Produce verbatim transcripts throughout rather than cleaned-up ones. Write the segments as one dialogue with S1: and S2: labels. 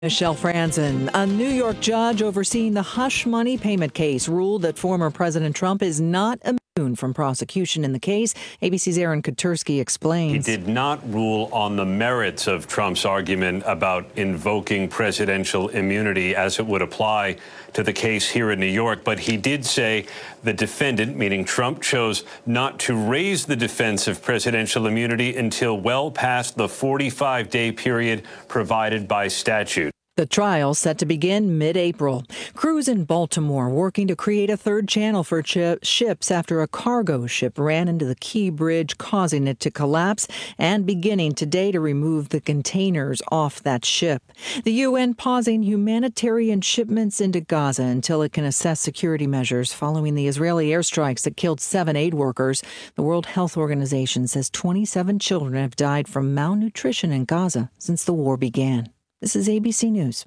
S1: Michelle Franzen. A New York judge overseeing the hush money payment case ruled that former President Trump is not immune from prosecution in the case. A B C's Aaron Katersky explains.
S2: He did not rule on the merits of Trump's argument about invoking presidential immunity as it would apply to the case here in New York, but he did say the defendant, meaning Trump, chose not to raise the defense of presidential immunity until well past the forty-five day period provided by statute.
S1: The trial set to begin mid-April. Crews in Baltimore working to create a third channel for chi- ships after a cargo ship ran into the Key Bridge, causing it to collapse, and beginning today to remove the containers off that ship. The U N pausing humanitarian shipments into Gaza until it can assess security measures following the Israeli airstrikes that killed seven aid workers. The World Health Organization says twenty-seven children have died from malnutrition in Gaza since the war began. This is A B C News.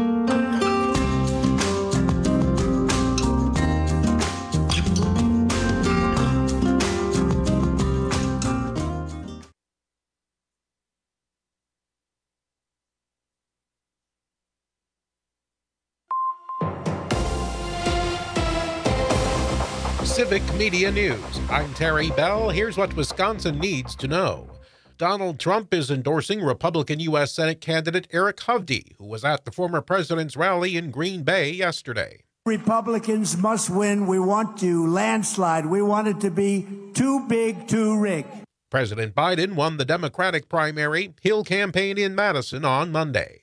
S3: Civic Media News. I'm Terry Bell. Here's what Wisconsin needs to know. Donald Trump is endorsing Republican U S Senate candidate Eric Hovde, who was at the former president's rally in Green Bay yesterday.
S4: Republicans must win. We want to landslide. We want it to be too big, too rigged.
S3: President Biden won the Democratic primary. He'll campaign in Madison on Monday.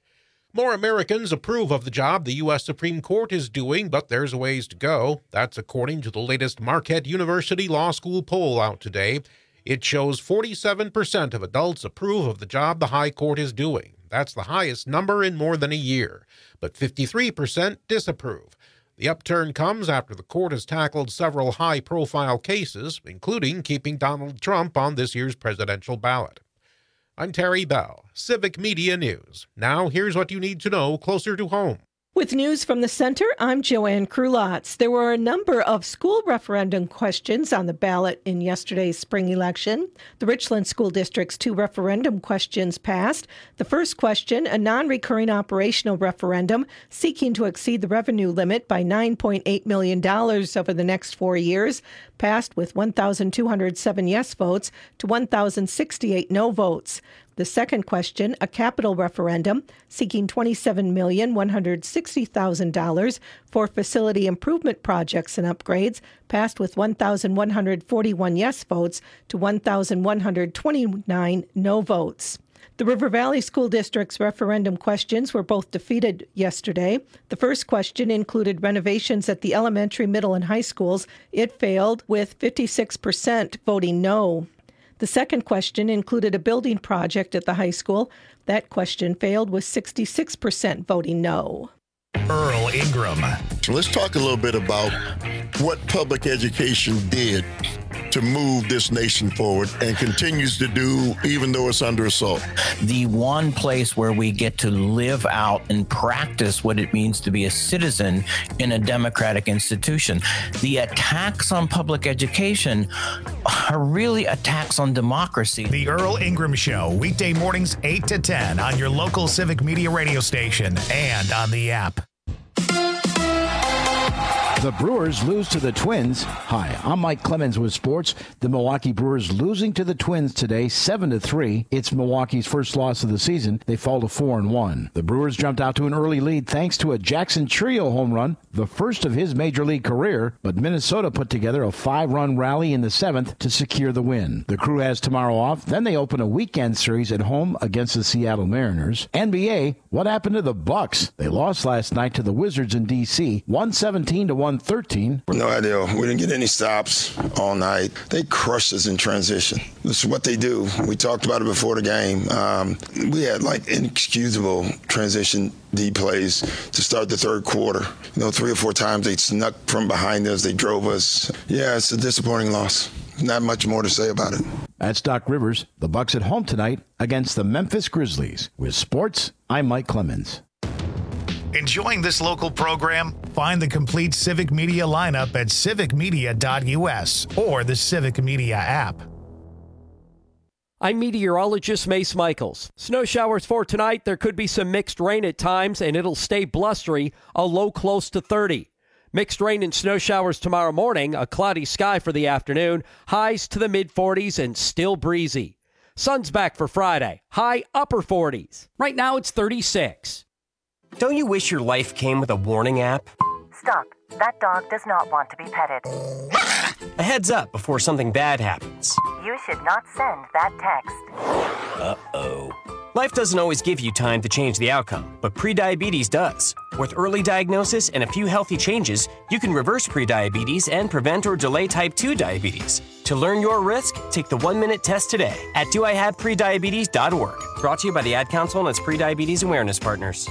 S3: More Americans approve of the job the U S Supreme Court is doing, but there's a ways to go. That's according to the latest Marquette University Law School poll out today. It shows forty-seven percent of adults approve of the job the High Court is doing. That's the highest number in more than a year. But fifty-three percent disapprove. The upturn comes after the court has tackled several high-profile cases, including keeping Donald Trump on this year's presidential ballot. I'm Terry Bell, Civic Media News. Now here's what you need to know closer to home.
S5: With news from the center, I'm Joanne Krulotz. There were a number of school referendum questions on the ballot in yesterday's spring election. The Richland School District's two referendum questions passed. The first question, a non-recurring operational referendum seeking to exceed the revenue limit by nine point eight million dollars over the next four years, passed with one thousand two hundred seven yes votes to one thousand sixty-eight no votes. The second question, a capital referendum seeking twenty-seven million one hundred sixty thousand dollars for facility improvement projects and upgrades, passed with one thousand one hundred forty-one yes votes to one thousand one hundred twenty-nine no votes. The River Valley School District's referendum questions were both defeated yesterday. The first question included renovations at the elementary, middle, and high schools. It failed, with fifty-six percent voting no. The second question included a building project at the high school. That question failed, with sixty-six percent voting no.
S6: Earl Ingram.
S7: So let's talk a little bit about what public education did to move this nation forward and continues to do, even though it's under assault.
S8: The one place where we get to live out and practice what it means to be a citizen in a democratic institution. The attacks on public education are really attacks on democracy.
S6: The Earl Ingram Show, weekday mornings eight to ten on your local Civic Media radio station and on the app.
S9: The Brewers lose to the Twins. Hi, I'm Mike Clemens with sports. The Milwaukee Brewers losing to the Twins today, seven to three. It's Milwaukee's first loss of the season. They fall to four and one. The Brewers jumped out to an early lead thanks to a Jackson Trio home run, the first of his major league career, but Minnesota put together a five-run rally in the seventh to secure the win. The Crew has tomorrow off. Then they open a weekend series at home against the Seattle Mariners. N B A, what happened to the Bucks? They lost last night to the Wizards in D C, one seventeen to one thirteen.
S10: No idea. We didn't get any stops all night. They crushed us in transition. This is what they do. We talked about it before the game. Um, we had like inexcusable transition D plays to start the third quarter. You know, three or four times they snuck from behind us. They drove us. Yeah, it's a disappointing loss. Not much more to say about it.
S9: That's Doc Rivers. The Bucks at home tonight against the Memphis Grizzlies. With sports, I'm Mike Clemens.
S6: Enjoying this local program? Find the complete Civic Media lineup at civic media dot u s or the Civic Media app.
S11: I'm meteorologist Mace Michaels. Snow showers for tonight. There could be some mixed rain at times, and it'll stay blustery, a low close to thirty. Mixed rain and snow showers tomorrow morning, a cloudy sky for the afternoon, highs to the mid-forties and still breezy. Sun's back for Friday, high upper forties. Right now it's thirty-six.
S12: Don't you wish your life came with a warning app?
S13: Stop. That dog does not want to be petted.
S12: A heads up before something bad happens.
S13: You should not send that text.
S12: Uh-oh. Life doesn't always give you time to change the outcome, but prediabetes does. With early diagnosis and a few healthy changes, you can reverse prediabetes and prevent or delay type two diabetes. To learn your risk, take the one-minute test today at do I have prediabetes dot org. Brought to you by the Ad Council and its Prediabetes Awareness Partners.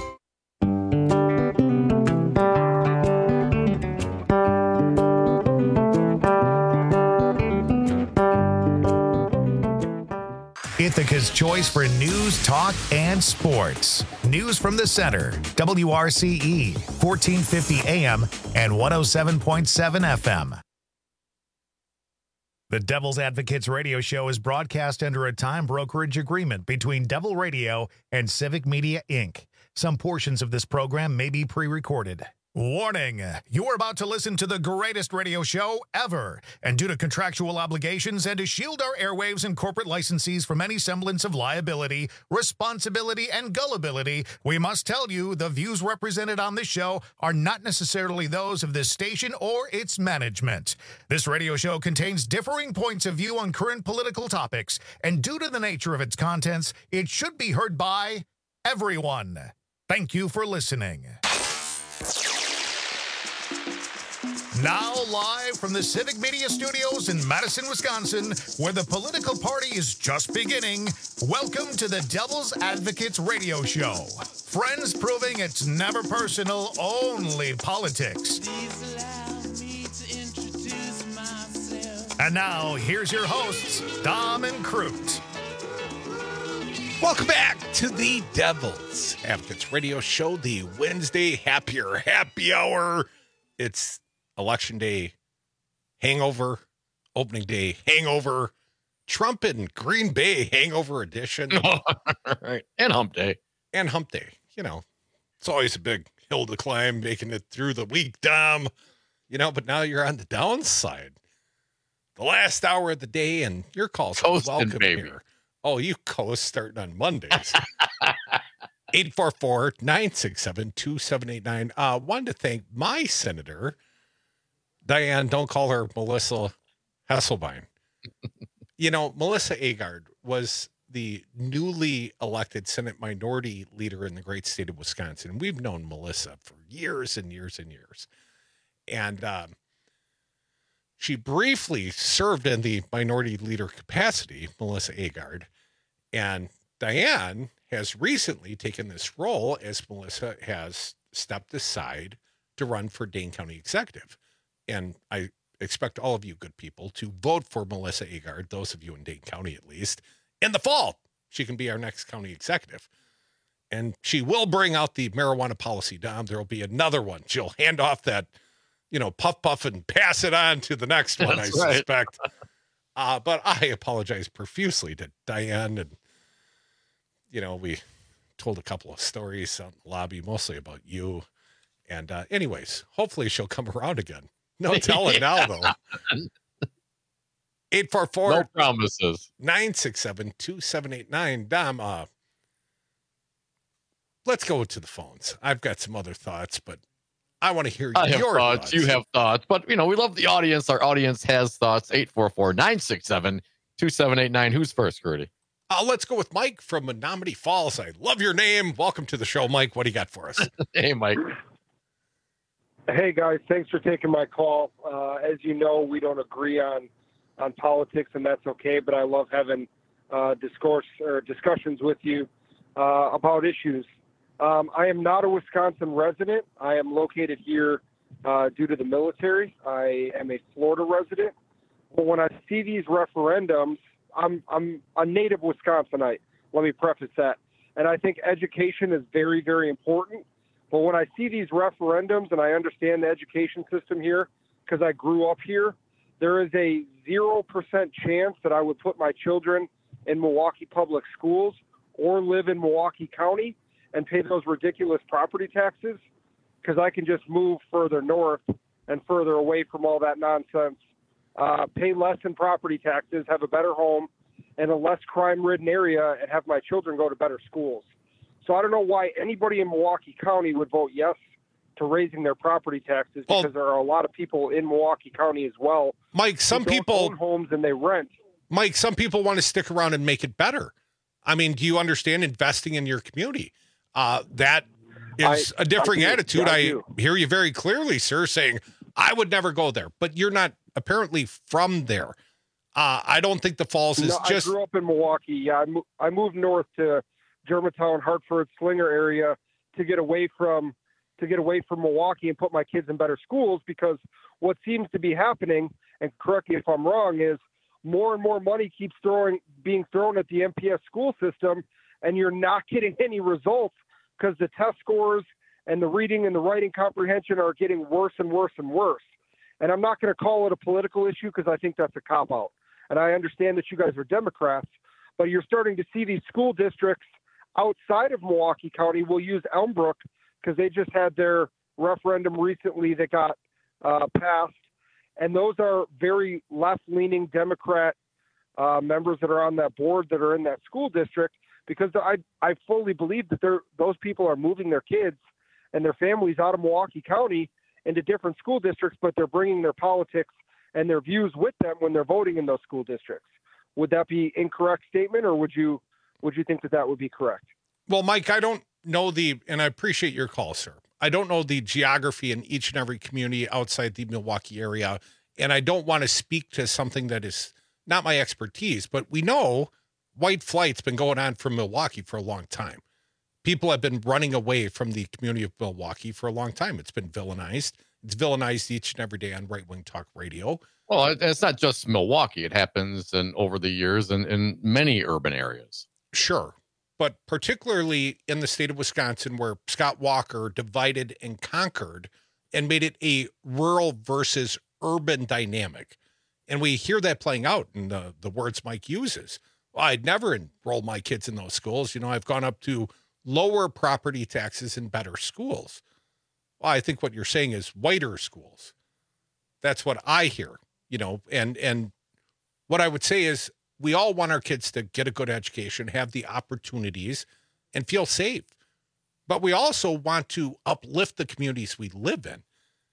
S6: Ithaca's choice for news, talk, and sports. News from the center. W R C E, fourteen fifty A M and one oh seven point seven F M. The Devil's Advocates radio show is broadcast under a time brokerage agreement between Devil Radio and Civic Media, Incorporated. Some portions of this program may be pre-recorded. Warning, you're about to listen to the greatest radio show ever. And due to contractual obligations and to shield our airwaves and corporate licensees from any semblance of liability, responsibility, and gullibility, we must tell you the views represented on this show are not necessarily those of this station or its management. This radio show contains differing points of view on current political topics, and due to the nature of its contents, it should be heard by everyone. Thank you for listening. Now live from the Civic Media Studios in Madison, Wisconsin, where the political party is just beginning, welcome to the Devil's Advocates radio show. Friends proving it's never personal, only politics. And now, here's your hosts, Dom and Crute.
S3: Welcome back to the Devil's Advocates radio show, the Wednesday Happier Happy Hour. It's Election Day hangover, opening day hangover, Trump and Green Bay hangover edition.
S14: Right. And hump day.
S3: And hump day. You know, it's always a big hill to climb, making it through the week, Dom. You know, but now you're on the downside. The last hour of the day, and your calls are welcome
S14: baby.
S3: Here. Oh, you coast starting on Mondays. eight four four, nine six seven, two seven eight nine. Uh, wanted to thank my senator, Diane, don't call her Melissa Hesselbein. You know, Melissa Agard was the newly elected Senate Minority Leader in the great state of Wisconsin. We've known Melissa for years and years and years. And um, she briefly served in the Minority Leader capacity, Melissa Agard. And Diane has recently taken this role as Melissa has stepped aside to run for Dane County Executive. And I expect all of you good people to vote for Melissa Agard, those of you in Dane County at least, in the fall. She can be our next county executive. And she will bring out the marijuana policy, Dom. There will be another one. She'll hand off that, you know, puff puff and pass it on to the next one, That's I right. suspect. uh, but I apologize profusely to Diane. And, you know, we told a couple of stories out in the lobby, mostly about you. And uh, anyways, hopefully she'll come around again. No telling yeah. now, though. eight four four,
S14: no promises.
S3: nine six seven, two seven eight nine. Dom, uh, let's go to the phones. I've got some other thoughts, but I want to hear
S14: I
S3: your
S14: have thoughts.
S3: thoughts.
S14: You have thoughts, but, you know, we love the audience. Our audience has thoughts. eight four four, nine six seven, two seven eight nine. Who's first, Gertie?
S3: Uh, let's go with Mike from Menominee Falls. I love your name. Welcome to the show, Mike. What do you got for us?
S14: Hey, Mike.
S15: Hey, guys, thanks for taking my call. Uh, as you know, we don't agree on on politics, and that's okay, but I love having uh, discourse or discussions with you uh, about issues. Um, I am not a Wisconsin resident. I am located here uh, due to the military. I am a Florida resident. But when I see these referendums, I'm, I'm a native Wisconsinite. Let me preface that. And I think education is very, very important. But when I see these referendums and I understand the education system here, because I grew up here, there is a zero percent chance that I would put my children in Milwaukee Public Schools or live in Milwaukee County and pay those ridiculous property taxes, because I can just move further north and further away from all that nonsense, uh, pay less in property taxes, have a better home in a less crime-ridden area, and have my children go to better schools. So I don't know why anybody in Milwaukee County would vote yes to raising their property taxes, because well, there are a lot of people in Milwaukee County as well.
S3: Mike, some
S15: who don't
S3: people
S15: own homes and they rent.
S3: Mike, some people want to stick around and make it better. I mean, do you understand investing in your community? Uh, that is I, a differing I attitude. Yeah, I, I hear you very clearly, sir, saying I would never go there, but you're not apparently from there. Uh, I don't think the Falls is
S15: no,
S3: just.
S15: I grew up in Milwaukee. Yeah, I, mo- I moved north to Germantown, Hartford, Slinger area to get away from to get away from Milwaukee and put my kids in better schools, because what seems to be happening, and correct me if I'm wrong, is more and more money keeps throwing being thrown at the M P S school system, and you're not getting any results because the test scores and the reading and the writing comprehension are getting worse and worse and worse. And I'm not going to call it a political issue, because I think that's a cop-out. And I understand that you guys are Democrats, but you're starting to see these school districts outside of Milwaukee County. We'll use Elmbrook, because they just had their referendum recently that got uh, passed. And those are very left-leaning Democrat uh, members that are on that board that are in that school district, because I, I fully believe that they're, those people are moving their kids and their families out of Milwaukee County into different school districts, but they're bringing their politics and their views with them when they're voting in those school districts. Would that be incorrect statement, or would you would you think that that would be correct?
S3: Well, Mike, I don't know the, and I appreciate your call, sir. I don't know the geography in each and every community outside the Milwaukee area, and I don't want to speak to something that is not my expertise, but we know white flight's been going on from Milwaukee for a long time. People have been running away from the community of Milwaukee for a long time. It's been villainized. It's villainized each and every day on right-wing talk radio.
S14: Well, it's not just Milwaukee. It happens in, over the years in, in many urban areas.
S3: Sure. But particularly in the state of Wisconsin, where Scott Walker divided and conquered and made it a rural versus urban dynamic. And we hear that playing out in the, the words Mike uses. Well, I'd never enroll my kids in those schools. You know, I've gone up to lower property taxes and better schools. Well, I think what you're saying is whiter schools. That's what I hear, you know, and, and what I would say is we all want our kids to get a good education, have the opportunities, and feel safe. But we also want to uplift the communities we live in.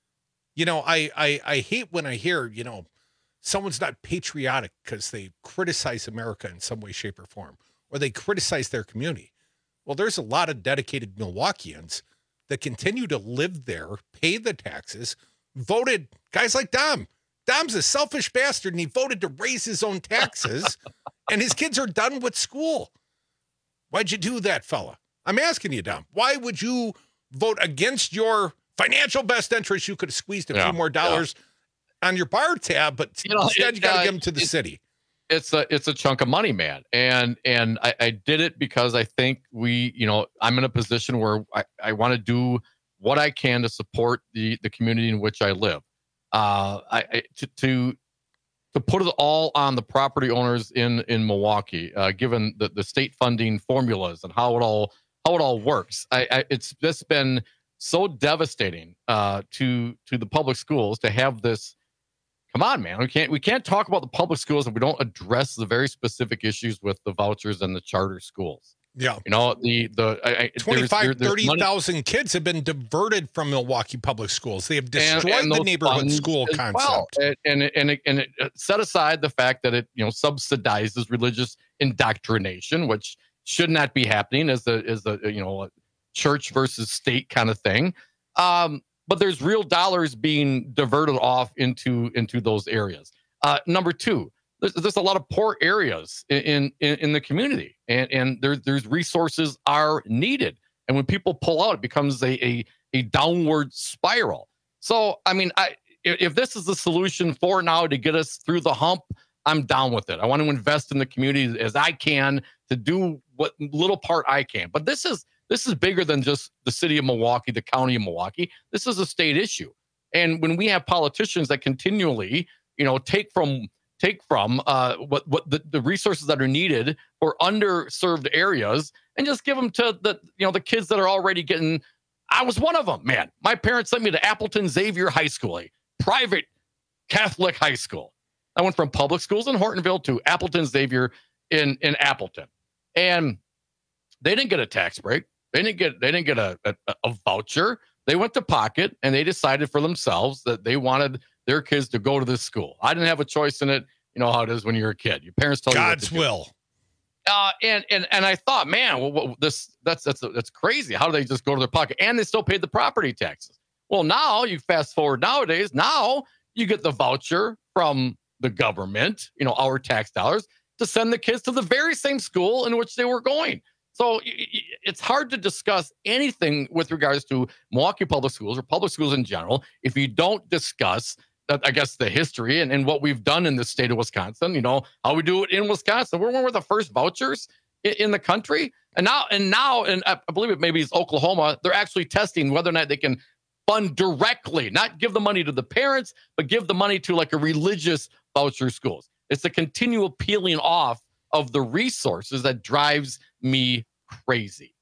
S3: You know, I, I, I hate when I hear, you know, someone's not patriotic because they criticize America in some way, shape, or form, or they criticize their community. Well, there's a lot of dedicated Milwaukeeans that continue to live there, pay the taxes, voted, guys like Dom. Dom's a selfish bastard, and he voted to raise his own taxes, and his kids are done with school. Why'd you do that, fella? I'm asking you, Dom. Why would you vote against your financial best interest? You could have squeezed a yeah, few more dollars yeah. on your bar tab, but you know, instead it, you got to uh, give them to the
S14: it,
S3: city.
S14: It's a it's a chunk of money, man. And and I, I did it because I think we, you know, I'm in a position where I, I want to do what I can to support the, the community in which I live. Uh, I, I to, to to put it all on the property owners in in Milwaukee, uh, given the, the state funding formulas and how it all how it all works. I, I it's just been so devastating uh, to to the public schools to have this. Come on, man. We can't we can't talk about the public schools if we don't address the very specific issues with the vouchers and the charter schools.
S3: Yeah.
S14: You know, the the I,
S3: twenty-five, thirty thousand kids have been diverted from Milwaukee public schools. They have destroyed and, and the neighborhood school concept.
S14: Well. And and it, and, it, and it set aside the fact that it, you know, subsidizes religious indoctrination, which should not be happening as the as the you know, church versus state kind of thing. Um But there's real dollars being diverted off into into those areas. Uh, number two, there's, there's a lot of poor areas in in, in the community, and and there's there's resources are needed. And when people pull out, it becomes a a, a downward spiral. So I mean, I if this is the solution for now to get us through the hump, I'm down with it. I want to invest in the community as I can to do what little part I can. But this is. This is bigger than just the city of Milwaukee, the county of Milwaukee. This is a state issue. And when we have politicians that continually, you know, take from take from uh, what what the, the resources that are needed for underserved areas and just give them to the you know the kids that are already getting. I was one of them, man. My parents sent me to Appleton Xavier High School, a private Catholic high school. I went from public schools in Hortonville to Appleton Xavier in in Appleton, and they didn't get a tax break. They didn't get they didn't get a, a, a voucher. They went to pocket and they decided for themselves that they wanted their kids to go to this school. I didn't have a choice in it. You know how it is when you're a kid. Your parents tell
S3: God's
S14: you what to
S3: will.
S14: do. Uh, and and and I thought, man, well, well, this that's that's that's crazy. How do they just go to their pocket and they still paid the property taxes? Well, now you fast forward nowadays. Now you get the voucher from the government, you know, our tax dollars, to send the kids to the very same school in which they were going. So it's hard to discuss anything with regards to Milwaukee Public Schools or public schools in general if you don't discuss, that, I guess, the history and, and what we've done in the state of Wisconsin. You know, how we do it in Wisconsin. We're one of the first vouchers in, in the country. And now, and now, and I believe it maybe it's Oklahoma, they're actually testing whether or not they can fund directly, not give the money to the parents, but give the money to like a religious voucher schools. It's the continual peeling off of the resources that drives me crazy.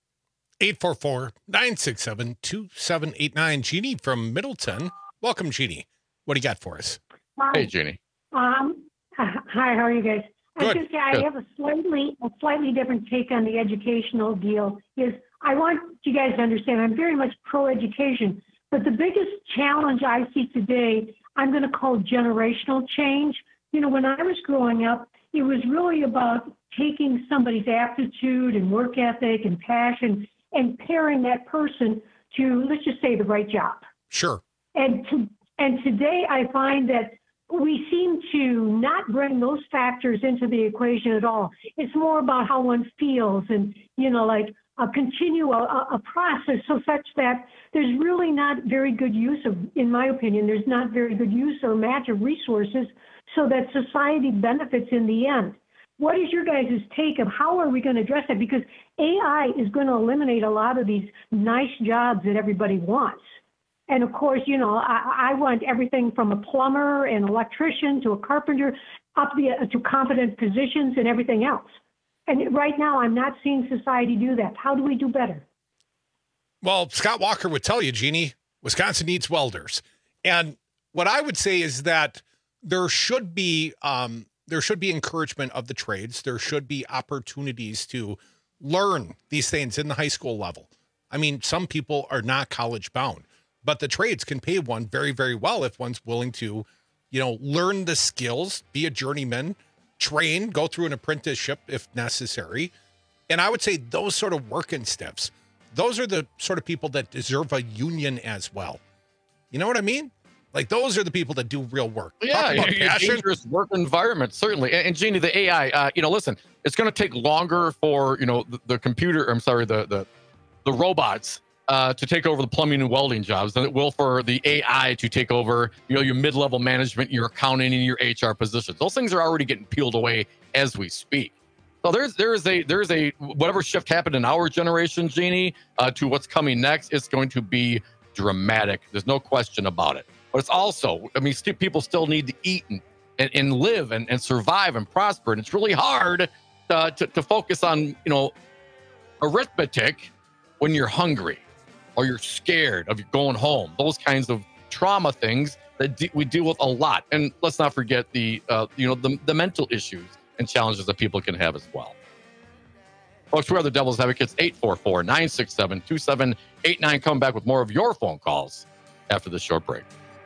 S3: eight four four, nine six seven, two seven eight nine. Jeannie from Middleton. Welcome, Jeannie. What do you got for us?
S14: Hi. Hey, Jeannie.
S16: Um, hi, how are you guys?
S3: Good.
S16: I just I
S3: Good.
S16: have a slightly a slightly different take on the educational deal. Is I want you guys to understand I'm very much pro-education, but the biggest challenge I see today, I'm going to call generational change. You know, when I was growing up, it was really about taking somebody's aptitude and work ethic and passion and pairing that person to, let's just say, the right job.
S3: Sure.
S16: And to, and today I find that we seem to not bring those factors into the equation at all. It's more about how one feels and, you know, like a continue a, a process so such that there's really not very good use of, in my opinion, there's not very good use or match of resources so that society benefits in the end. What is your guys' take of how are we going to address that? Because A I is going to eliminate a lot of these nice jobs that everybody wants. And of course, you know, I, I want everything from a plumber, an electrician, to a carpenter, up the, to competent physicians and everything else. And right now, I'm not seeing society do that. How do we do better?
S3: Well, Scott Walker would tell you, Jeannie, Wisconsin needs welders. And what I would say is that there should be um, there should be encouragement of the trades. There should be opportunities to learn these things in the high school level. I mean, some people are not college bound, but the trades can pay one very, very well if one's willing to, you know, learn the skills, be a journeyman, train, go through an apprenticeship if necessary. And I would say those sort of working stiffs, those are the sort of people that deserve a union as well. You know what I mean? Like, those are the people that do real work.
S14: Yeah, a dangerous work environment, certainly. And, and Jeannie, the A I, uh, you know, listen, it's going to take longer for, you know, the, the computer, I'm sorry, the the, the robots uh, to take over the plumbing and welding jobs than it will for the A I to take over, you know, your mid-level management, your accounting, and your H R positions. Those things are already getting peeled away as we speak. So there's there is a there is a whatever shift happened in our generation, Jeannie, uh, to what's coming next. It's going to be dramatic. There's no question about it. But it's also, I mean, st- people still need to eat and, and, and live and, and survive and prosper. And it's really hard uh, to, to focus on, you know, arithmetic when you're hungry or you're scared of going home. Those kinds of trauma things that de- we deal with a lot. And let's not forget the, uh, you know, the, the mental issues and challenges that people can have as well. Folks, we are the Devil's Advocates. Eight four four, nine six seven, two seven eight nine. Come back with more of your phone calls after this short break.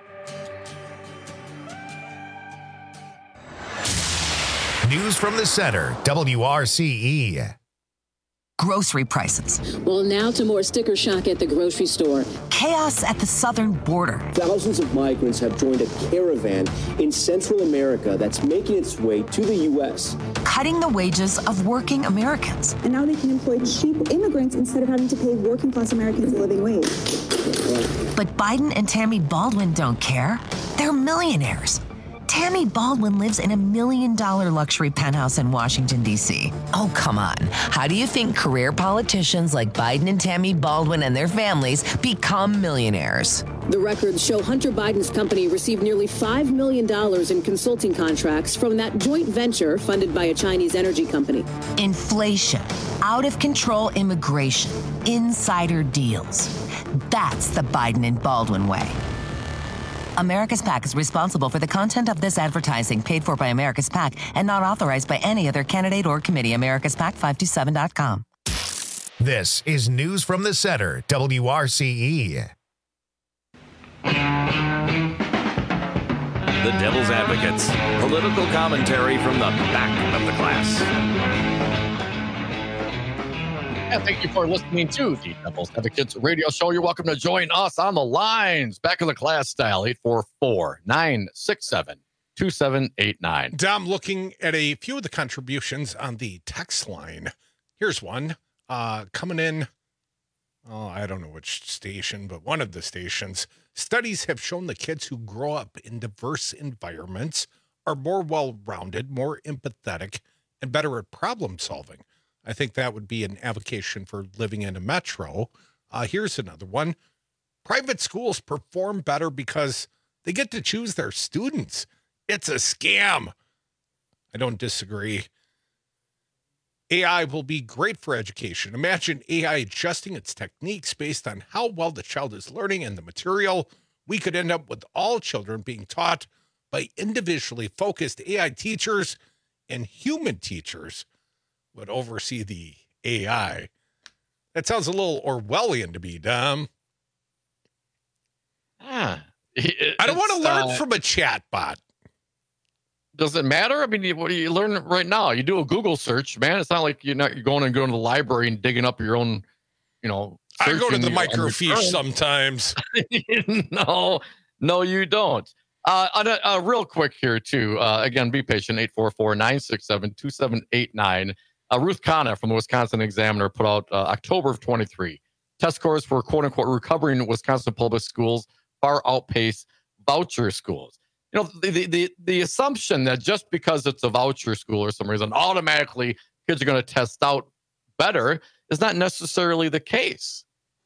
S6: News from the center, W R C E.
S17: Grocery prices.
S18: Well, now to more sticker shock at the grocery store.
S17: Chaos at the southern border.
S19: Thousands of migrants have joined a caravan in Central America that's making its way to the U S.
S17: Cutting the wages of working Americans.
S20: And now they can employ cheap immigrants instead of having to pay working class Americans a living wage.
S17: But Biden and Tammy Baldwin don't care. They're millionaires. Tammy Baldwin lives in a million dollar luxury penthouse in Washington, D C. Oh, come on. How do you think career politicians like Biden and Tammy Baldwin and their families become millionaires?
S18: The records show Hunter Biden's company received nearly five million dollars in consulting contracts from that joint venture funded by a Chinese energy company.
S17: Inflation, out of control immigration, insider deals. That's the Biden and Baldwin way. America's PAC is responsible for the content of this advertising, paid for by America's PAC and not authorized by any other candidate or committee. America's PAC five two seven dot com.
S6: This is News from the Center, W R C E.
S21: The Devil's Advocates, political commentary from the back of the class.
S14: And thank you for listening to the Devil's Advocates radio show. You're welcome to join us on the lines, back of the class style, eight four four, nine six seven, two seven eight nine.
S3: Dom, looking at a few of the contributions on the text line. Here's one uh, coming in. Oh, I don't know which station, but one of the stations. Studies have shown the kids who grow up in diverse environments are more well-rounded, more empathetic, and better at problem solving. I think that would be an avocation for living in a metro. Uh, here's another one. Private schools perform better because they get to choose their students. It's a scam. I don't disagree. A I will be great for education. Imagine A I adjusting its techniques based on how well the child is learning and the material. We could end up with all children being taught by individually focused A I teachers, and human teachers would oversee the A I. That sounds a little Orwellian to me, Dom.
S14: Ah,
S3: I don't want to learn uh, from a chat bot.
S14: Does it matter? I mean, you, what do you learn right now? You do a Google search, man. It's not like you're not you're going and going to the library and digging up your own, you know.
S3: I go to the microfiche sometimes.
S14: no, no, you don't. Uh, uh, uh, real quick here, too. Uh, again, be patient. eight four four, nine six seven, two seven eight nine. Uh, Ruth Kana from the Wisconsin Examiner put out uh, October of twenty-three. Test scores for quote-unquote recovering Wisconsin public schools far outpace voucher schools. You know, the, the, the, the assumption that just because it's a voucher school or some reason, automatically kids are going to test out better is not necessarily the case.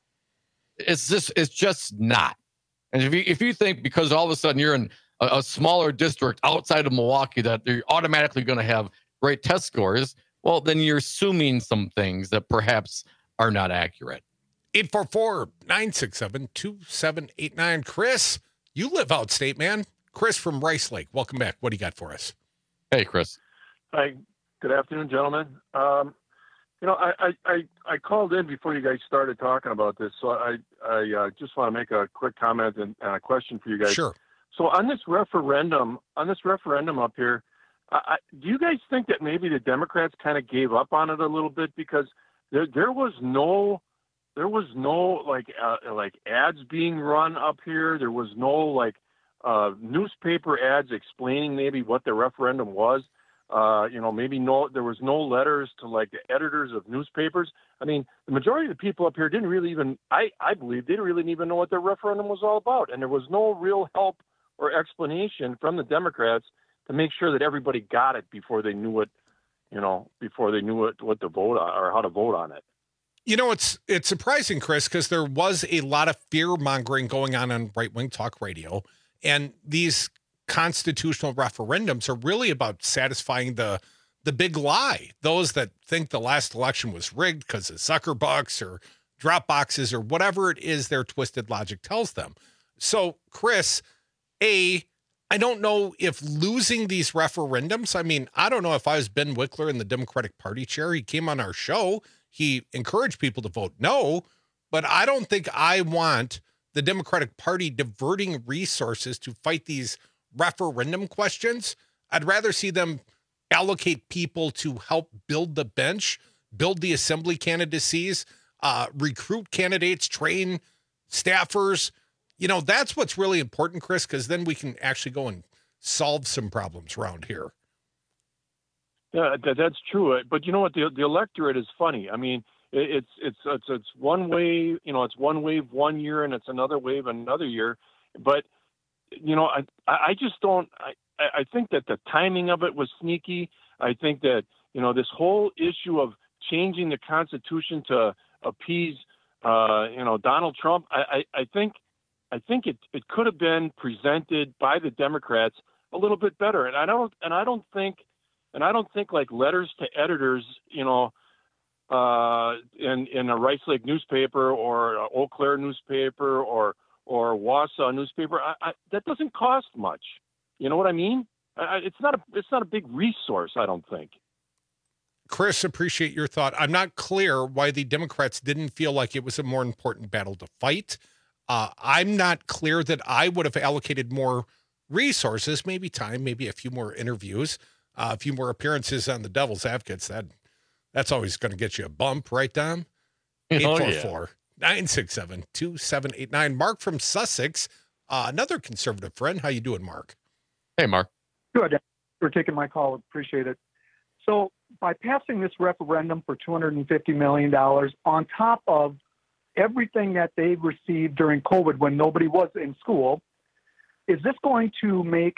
S14: It's just, it's just not. And if you, if you think because all of a sudden you're in a, a smaller district outside of Milwaukee that you're automatically going to have great test scores, well, then you're assuming some things that perhaps are not accurate.
S3: eight four four, nine six seven, two seven eight nine. Chris, you live outstate, man. Chris from Rice Lake. Welcome back. What do you got for us?
S14: Hey, Chris.
S22: Hi. Good afternoon, gentlemen. Um, you know, I, I, I, I called in before you guys started talking about this, so I, I uh, just want to make a quick comment and, and a question for you guys.
S3: Sure.
S22: So on this referendum, on this referendum up here, I, I, do you guys think that maybe the Democrats kind of gave up on it a little bit because there there was no there was no like uh, like ads being run up here. There was no like uh, newspaper ads explaining maybe what the referendum was. Uh, you know, maybe no, there was no letters to like the editors of newspapers. I mean, the majority of the people up here didn't really even, I, I believe, they didn't really even know what the referendum was all about. And there was no real help or explanation from the Democrats to make sure that everybody got it before they knew what, you know, before they knew what, what to vote on or how to vote on it.
S3: You know, it's it's surprising, Chris, because there was a lot of fear mongering going on on right-wing talk radio. And these constitutional referendums are really about satisfying the the big lie. Those that think the last election was rigged because of sucker bucks or drop boxes or whatever it is their twisted logic tells them. So, Chris, A, I don't know if losing these referendums, I mean, I don't know if I was Ben Wickler in the Democratic Party chair. He came on our show. He encouraged people to vote no, but I don't think I want the Democratic Party diverting resources to fight these referendum questions. I'd rather see them allocate people to help build the bench, build the assembly candidacies, uh, recruit candidates, train staffers. You know, that's what's really important, Chris, because then we can actually go and solve some problems around here.
S22: Yeah, that, that's true. But you know what? The, the electorate is funny. I mean, it, it's, it's, it's, it's one wave, you know, it's one wave one year and it's another wave another year. But, you know, I, I just don't, I, I think that the timing of it was sneaky. I think that, you know, this whole issue of changing the Constitution to appease, uh, you know, Donald Trump, I, I, I think I think it, it could have been presented by the Democrats a little bit better. And I don't and I don't think and I don't think like letters to editors, you know, uh, in in a Rice Lake newspaper or a Eau Claire newspaper or or Wausau newspaper, I, I, that doesn't cost much. You know what I mean? I, it's not a it's not a big resource, I don't think.
S3: Chris, appreciate your thought. I'm not clear why the Democrats didn't feel like it was a more important battle to fight. Uh, I'm not clear that I would have allocated more resources, maybe time, maybe a few more interviews, uh, a few more appearances on the Devil's Advocates. That That's always going to get you a bump, right, Dom? eight four four, nine six seven, two seven eight nine. Mark from Sussex, uh, another conservative friend. How you doing, Mark?
S14: Hey, Mark.
S1: Good. For taking my call. Appreciate it. So by passing this referendum for two hundred fifty million dollars on top of everything that they received during COVID when nobody was in school, is this going to make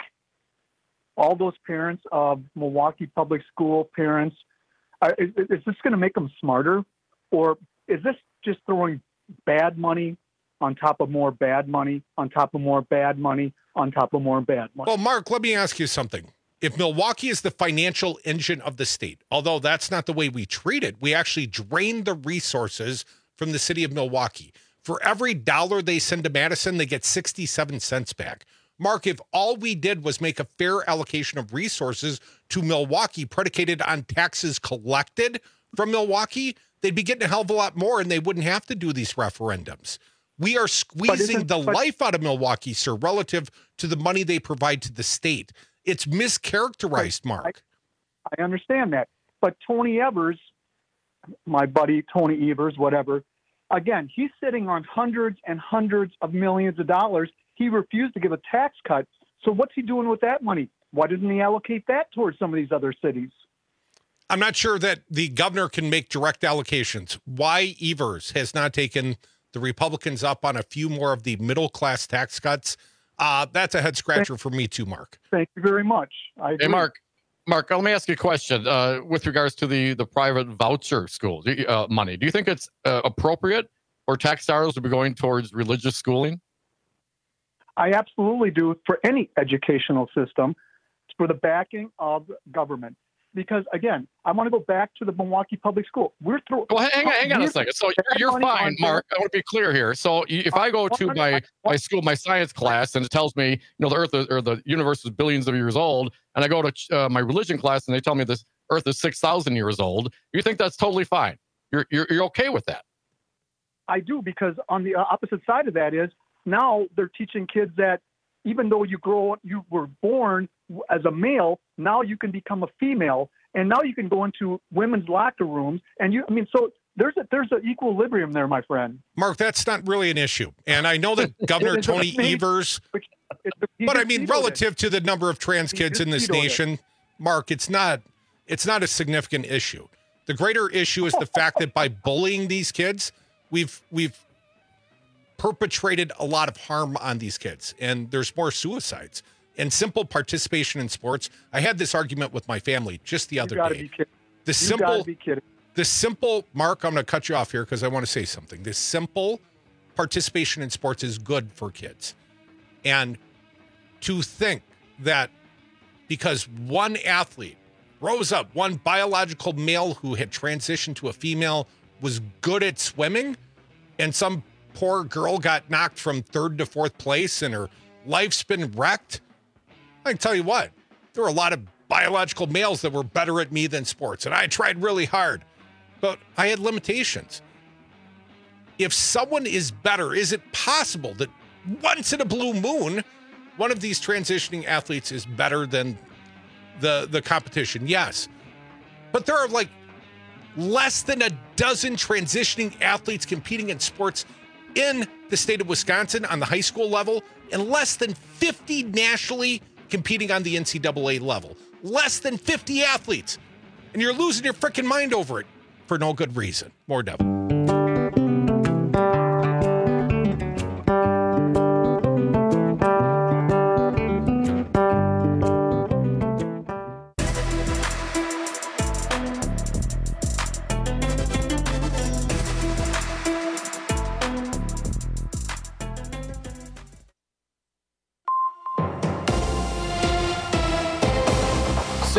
S1: all those parents of Milwaukee public school parents, uh, is, is this going to make them smarter? Or is this just throwing bad money on top of more bad money, on top of more bad money, on top of more bad money?
S3: Well, Mark, let me ask you something. If Milwaukee is the financial engine of the state, although that's not the way we treat it, we actually drain the resources from the city of Milwaukee. For every dollar they send to Madison, they get sixty-seven cents back. Mark, if all we did was make a fair allocation of resources to Milwaukee predicated on taxes collected from Milwaukee, they'd be getting a hell of a lot more and they wouldn't have to do these referendums. We are squeezing the but, life out of Milwaukee, sir, relative to the money they provide to the state. It's mischaracterized, Mark.
S1: I, I understand that. But Tony Evers, my buddy Tony Evers, whatever, again, he's sitting on hundreds and hundreds of millions of dollars. He refused to give a tax cut. So what's he doing with that money? Why doesn't he allocate that towards some of these other cities?
S3: I'm not sure that the governor can make direct allocations. Why Evers has not taken the Republicans up on a few more of the middle-class tax cuts, uh, that's a head-scratcher for me too, Mark.
S1: Thank you very much. I agree.
S14: Hey, Mark. Mark, let me ask you a question uh, with regards to the, the private voucher schools uh, money. Do you think it's uh, appropriate for tax dollars to be going towards religious schooling?
S1: I absolutely do for any educational system, for the backing of government. Because, again, I want to go back to the Milwaukee Public School. We're through.
S14: Well, hang on, hang on a second. So you're, you're fine, Mark. I want to be clear here. So if I go to my, my school, my science class, and it tells me, you know, the Earth is, or the universe is billions of years old, and I go to uh, my religion class and they tell me this Earth is six thousand years old, you think that's totally fine? You're, you're you're okay with that?
S1: I do, because on the opposite side of that is now they're teaching kids that even though you grow, you were born as a male, now you can become a female, and now you can go into women's locker rooms, and you, I mean, so there's a, there's an equilibrium there, my friend.
S3: Mark, that's not really an issue, and I know that Governor Tony Evers, but I mean, relative to the number of trans kids in this nation, Mark, it's not it's not a significant issue. The greater issue is the fact that by bullying these kids, we've we've perpetrated a lot of harm on these kids, and there's more suicides. And simple participation in sports. I had this argument with my family just the other day. The
S1: you
S3: simple,
S1: be kidding.
S3: the simple, Mark, I'm going to cut you off here because I want to say something. This simple participation in sports is good for kids. And to think that because one athlete rose up, one biological male who had transitioned to a female was good at swimming, and some poor girl got knocked from third to fourth place and her life's been wrecked. I can tell you what, there were a lot of biological males that were better at me than sports, and I tried really hard, but I had limitations. If someone is better, is it possible that once in a blue moon, one of these transitioning athletes is better than the, the competition? Yes. But there are like less than a dozen transitioning athletes competing in sports in the state of Wisconsin on the high school level, and less than fifty nationally competing on the N C double A level. Less than fifty athletes. And you're losing your freaking mind over it for no good reason. More Devil.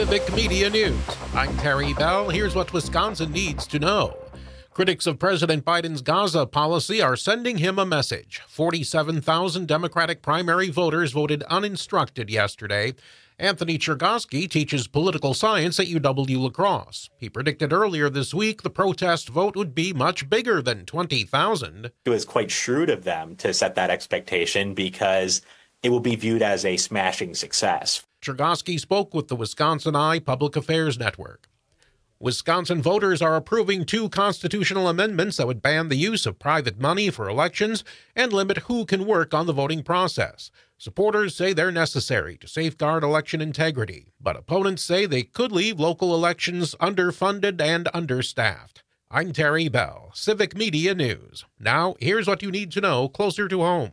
S3: Civic Media News. I'm Terry Bell. Here's what Wisconsin needs to know. Critics of President Biden's Gaza policy are sending him a message. forty-seven thousand Democratic primary voters voted uninstructed yesterday. Anthony Chergosky teaches political science at U W-La Crosse. He predicted earlier this week the protest vote would be much bigger than twenty thousand.
S2: It was quite shrewd of them to set that expectation because it will be viewed as a smashing success.
S3: Chergosky spoke with the Wisconsin Eye Public Affairs Network. Wisconsin voters are approving two constitutional amendments that would ban the use of private money for elections and limit who can work on the voting process. Supporters say they're necessary to safeguard election integrity, but opponents say they could leave local elections underfunded and understaffed. I'm Terry Bell, Civic Media News. Now, here's what you need to know closer to home.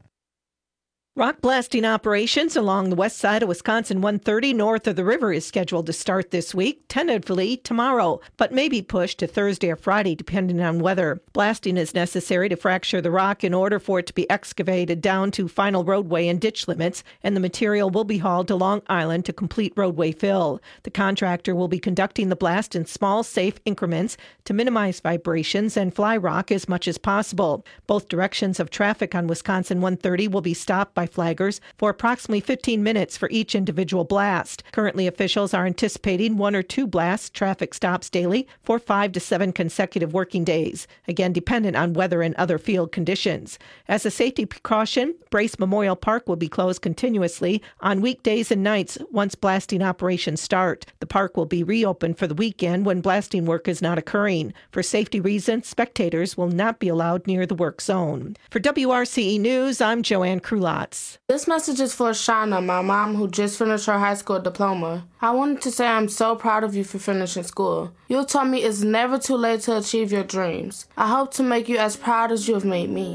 S5: Rock blasting operations along the west side of Wisconsin one thirty north of the river is scheduled to start this week, tentatively tomorrow, but may be pushed to Thursday or Friday depending on weather. Blasting is necessary to fracture the rock in order for it to be excavated down to final roadway and ditch limits, and the material will be hauled to Long Island to complete roadway fill. The contractor will be conducting the blast in small, safe increments to minimize vibrations and fly rock as much as possible. Both directions of traffic on Wisconsin one thirty will be stopped by by flaggers for approximately fifteen minutes for each individual blast. Currently, officials are anticipating one or two blast traffic stops daily for five to seven consecutive working days, again dependent on weather and other field conditions. As a safety precaution, Brace Memorial Park will be closed continuously on weekdays and nights once blasting operations start. The park will be reopened for the weekend when blasting work is not occurring. For safety reasons, spectators will not be allowed near the work zone. For W R C E News, I'm Joanne Krulot.
S4: This message is for Shauna, my mom, who just finished her high school diploma. I wanted to say I'm so proud of you for finishing school. You told me it's never too late to achieve your dreams. I hope to make you as proud as you have made me.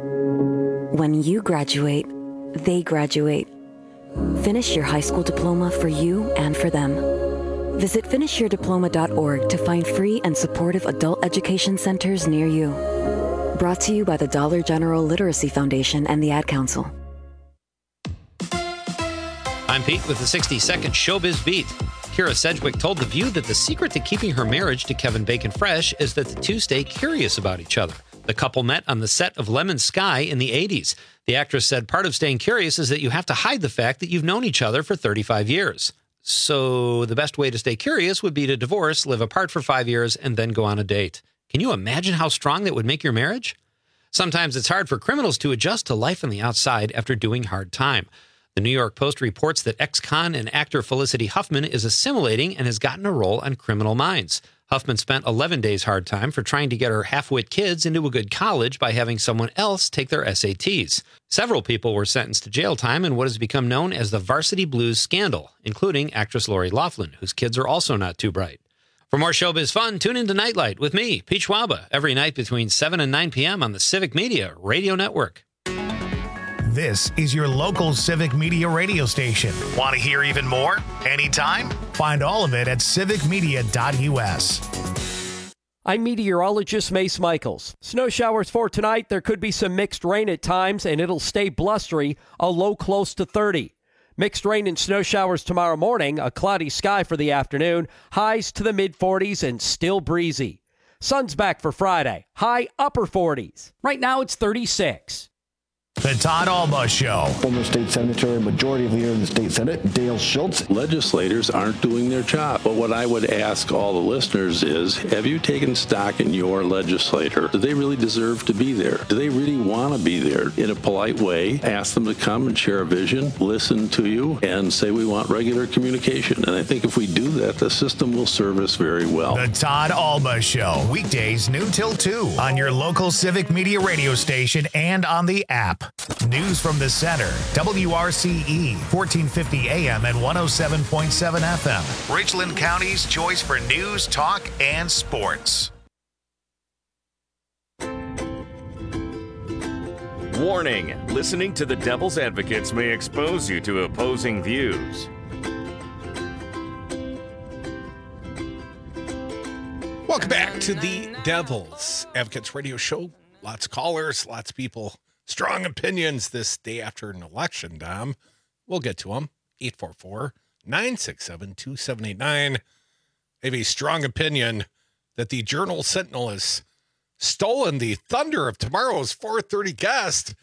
S23: When you graduate, they graduate. Finish your high school diploma for you and for them. Visit finish your diploma dot org to find free and supportive adult education centers near you. Brought to you by the Dollar General Literacy Foundation and the Ad Council.
S24: I'm Pete with the sixty second Showbiz Beat. Kira Sedgwick told The View that the secret to keeping her marriage to Kevin Bacon fresh is that the two stay curious about each other. The couple met on the set of Lemon Sky in the eighties. The actress said part of staying curious is that you have to hide the fact that you've known each other for thirty-five years. So the best way to stay curious would be to divorce, live apart for five years, and then go on a date. Can you imagine how strong that would make your marriage? Sometimes it's hard for criminals to adjust to life on the outside after doing hard time. The New York Post reports that ex-con and actor Felicity Huffman is assimilating and has gotten a role on Criminal Minds. Huffman spent eleven days hard time for trying to get her half-wit kids into a good college by having someone else take their S A Ts. Several people were sentenced to jail time in what has become known as the Varsity Blues scandal, including actress Lori Loughlin, whose kids are also not too bright. For more showbiz fun, tune into Nightlight with me, Pete Schwaba, every night between seven and nine p.m. on the Civic Media Radio Network.
S6: This is your local Civic Media radio station. Want to hear even more? Anytime? Find all of it at civic media dot u s.
S11: I'm meteorologist Mace Michaels. Snow showers for tonight. There could be some mixed rain at times, and it'll stay blustery, a low close to thirty. Mixed rain and snow showers tomorrow morning, a cloudy sky for the afternoon, highs to the mid forties and still breezy. Sun's back for Friday, high upper forties. Right now it's thirty-six.
S6: The Todd Alba Show.
S9: Former state senator and majority leader in the state senate, Dale Schultz.
S25: Legislators aren't doing their job. But what I would ask all the listeners is, have you taken stock in your legislator? Do they really deserve to be there? Do they really want to be there? In a polite way, ask them to come and share a vision, listen to you, and say we want regular communication. And I think if we do that, the system will serve us very well.
S6: The Todd Alba Show. Weekdays noon till two on your local Civic Media radio station and on the app. News from the center. W R C E, fourteen fifty A M and one oh seven point seven F M. Richland County's choice for news, talk, and sports.
S21: Warning, listening to the Devil's Advocates may expose you to opposing views.
S26: Welcome back to the Devil's Advocates radio show. Lots of callers, lots of people. Strong opinions this day after an election, Dom. We'll get to them. eight four four, nine six seven, two seven eight nine. I have a strong opinion that the Journal Sentinel has stolen the thunder of tomorrow's four thirty guest.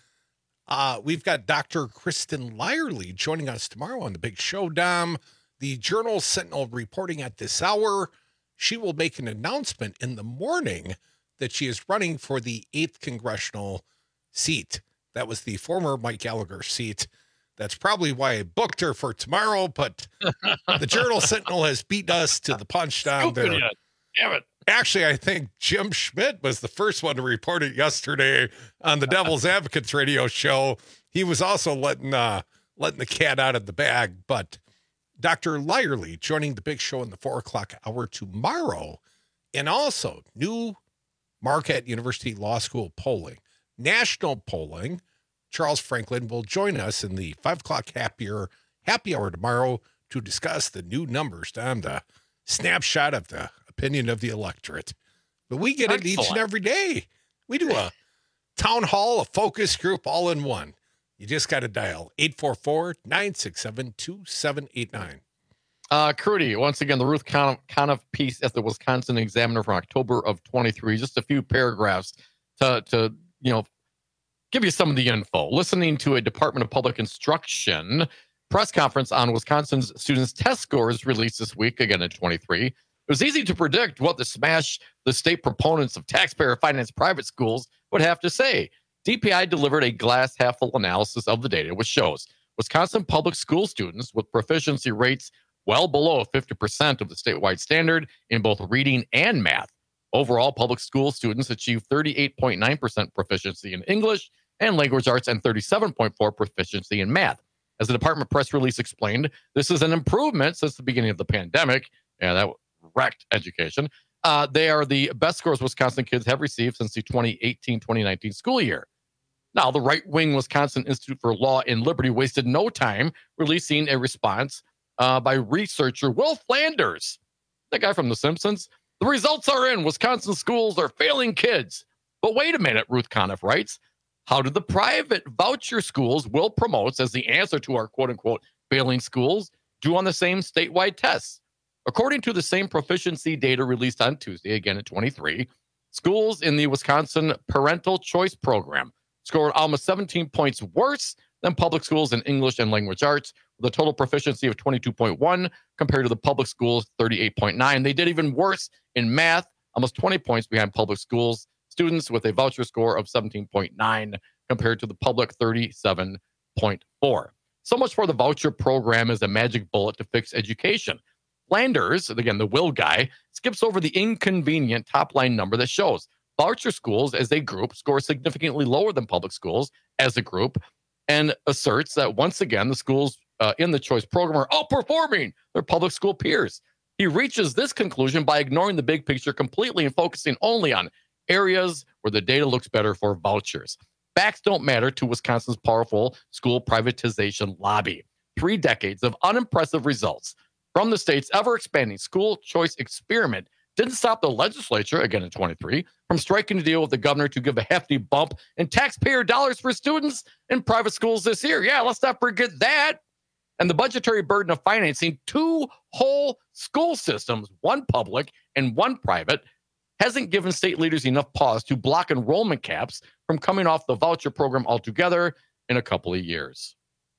S26: Uh, we've got Doctor Kristen Lyerly joining us tomorrow on the Big Show, Dom. The Journal Sentinel reporting at this hour. She will make an announcement in the morning that she is running for the eighth congressional seat. That was the former Mike Gallagher seat. That's probably why I booked her for tomorrow, but the Journal Sentinel has beat us to the punch down there.
S14: Yet. Damn it.
S26: Actually, I think Jim Schmidt was the first one to report it yesterday on the Devil's Advocates radio show. He was also letting uh, letting the cat out of the bag. But Doctor Lyerly joining the Big Show in the four o'clock hour tomorrow. And also new Marquette University Law School polling, national polling. Charles Franklin will join us in the five o'clock happier happy hour tomorrow to discuss the new numbers down the snapshot of the opinion of the electorate. But we get it each and every day. We do a town hall, a focus group all in one. You just got to dial eight four four, nine six seven, two seven eight nine.
S14: Uh, Crudy, once again, the Ruth Conniff piece at the Wisconsin Examiner from October of twenty-three. Just a few paragraphs to, to you know, give you some of the info. Listening to a Department of Public Instruction press conference on Wisconsin's students' test scores released this week, again at twenty-three. It was easy to predict what the smash the state proponents of taxpayer-financed private schools would have to say. D P I delivered a glass-half-full analysis of the data, which shows Wisconsin public school students with proficiency rates well below fifty percent of the statewide standard in both reading and math. Overall, public school students achieved thirty-eight point nine percent proficiency in English and language arts and thirty-seven point four percent proficiency in math. As the department press release explained, this is an improvement since the beginning of the pandemic. Yeah, that wrecked education. Uh, they are the best scores Wisconsin kids have received since the twenty eighteen twenty nineteen school year. Now, the right-wing Wisconsin Institute for Law and Liberty wasted no time releasing a response uh, by researcher Will Flanders, that guy from The Simpsons. The results are in. Wisconsin schools are failing kids. But wait a minute, Ruth Conniff writes. How did the private voucher schools Will promotes as the answer to our quote-unquote failing schools do on the same statewide tests? According to the same proficiency data released on Tuesday, again at twenty-three, schools in the Wisconsin Parental Choice Program scored almost seventeen points worse than public schools in English and language arts, with a total proficiency of twenty-two point one compared to the public schools' thirty-eight point nine. They did even worse in math, almost twenty points behind public schools students with a voucher score of seventeen point nine compared to the public thirty-seven point four. So much for the voucher program as a magic bullet to fix education. Flanders, again, the Will guy, skips over the inconvenient top-line number that shows voucher schools as a group score significantly lower than public schools as a group, and asserts that once again the schools uh, in the choice program are outperforming their public school peers. He reaches this conclusion by ignoring the big picture completely and focusing only on areas where the data looks better for vouchers. Facts don't matter to Wisconsin's powerful school privatization lobby. Three decades of unimpressive results from the state's ever-expanding school choice experiment didn't stop the legislature, again in twenty-three, from striking a deal with the governor to give a hefty bump in taxpayer dollars for students in private schools this year. Yeah, let's not forget that. And the budgetary burden of financing two whole school systems, one public and one private, hasn't given state leaders enough pause to block enrollment caps from coming off the voucher program altogether in a couple of years.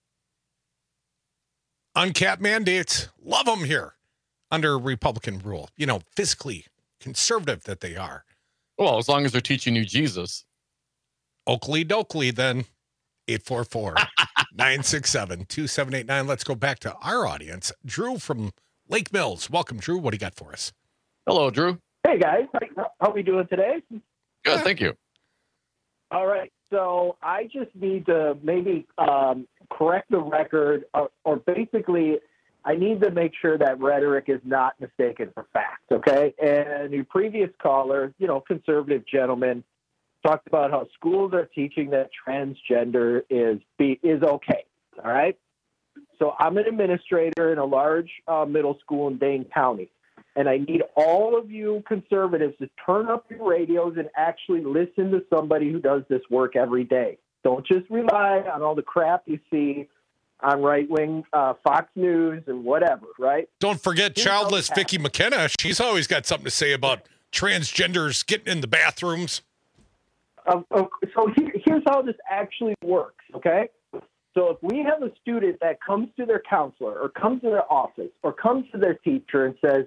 S26: Uncapped mandates, love them here under Republican rule. You know, fiscally conservative that they are.
S14: Well, as long as they're teaching you Jesus.
S26: Oakley dokley, then. eight four four, nine six seven, two seven eight nine. Let's go back to our audience. Drew from Lake Mills. Welcome, Drew. What do you got for us?
S14: Hello, Drew.
S7: Hey, guys. How are we doing today?
S14: Good, thank you.
S7: All right. So I just need to maybe um, correct the record, or, or basically I need to make sure that rhetoric is not mistaken for fact, okay? And your previous caller, you know, conservative gentleman, talked about how schools are teaching that transgender is be, is okay, all right? So I'm an administrator in a large uh, middle school in Dane County, and I need all of you conservatives to turn up your radios and actually listen to somebody who does this work every day. Don't just rely on all the crap you see on right-wing uh, Fox News and whatever, right?
S26: Don't forget
S7: Here's
S26: childless
S7: how it
S26: Vicky McKenna. She's always got something to say about transgenders getting in the bathrooms.
S7: Uh, uh, so here, here's how this actually works, okay? So if we have a student that comes to their counselor or comes to their office or comes to their teacher and says,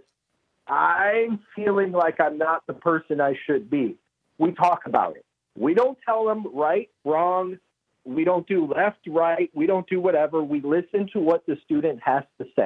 S7: I'm feeling like I'm not the person I should be, we talk about it. We don't tell them right, wrong. We don't do left, right. We don't do whatever. We listen to what the student has to say.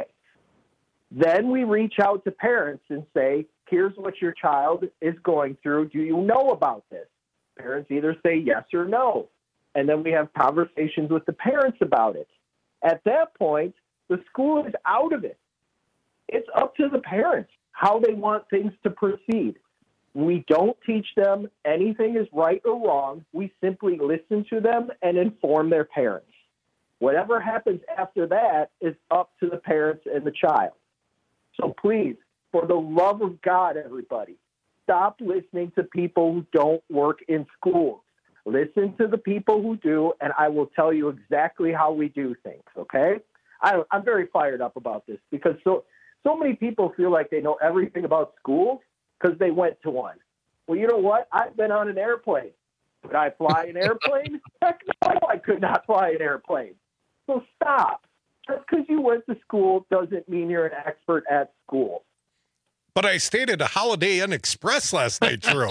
S7: Then we reach out to parents and say, here's what your child is going through. Do you know about this? Parents either say yes or no. And then we have conversations with the parents about it. At that point, the school is out of it. It's up to the parents how they want things to proceed. We don't teach them anything is right or wrong. We simply listen to them and inform their parents. Whatever happens after that is up to the parents and the child. So please, for the love of God, everybody, stop listening to people who don't work in schools. Listen to the people who do, and I will tell you exactly how we do things, okay? I, I'm very fired up about this because so so many people feel like they know everything about schools because they went to one. Well, you know what? I've been on an airplane. Could I fly an airplane? Heck no, I could not fly an airplane. So stop. Just because you went to school doesn't mean you're an expert at school.
S26: But I stayed at a Holiday Inn Express last night, Drew.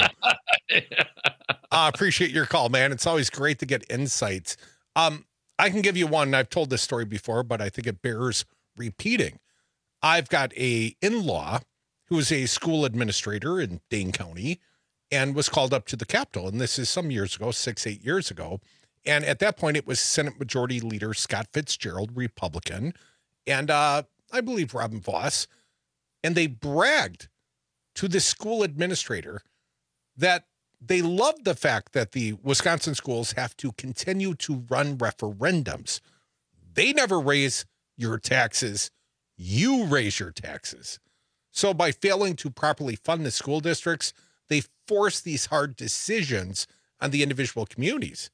S26: I uh, appreciate your call, man. It's always great to get insights. Um, I can give you one. I've told this story before, but I think it bears repeating. I've got a in-law who is a school administrator in Dane County and was called up to the Capitol. And this is some years ago, six, eight years ago. And at that point, it was Senate Majority Leader Scott Fitzgerald, Republican, and uh, I believe Robin Vos. And they bragged to the school administrator that they loved the fact that the Wisconsin schools have to continue to run referendums. They never raise your taxes. You raise your taxes. So by failing to properly fund the school districts, they force these hard decisions on the individual communities.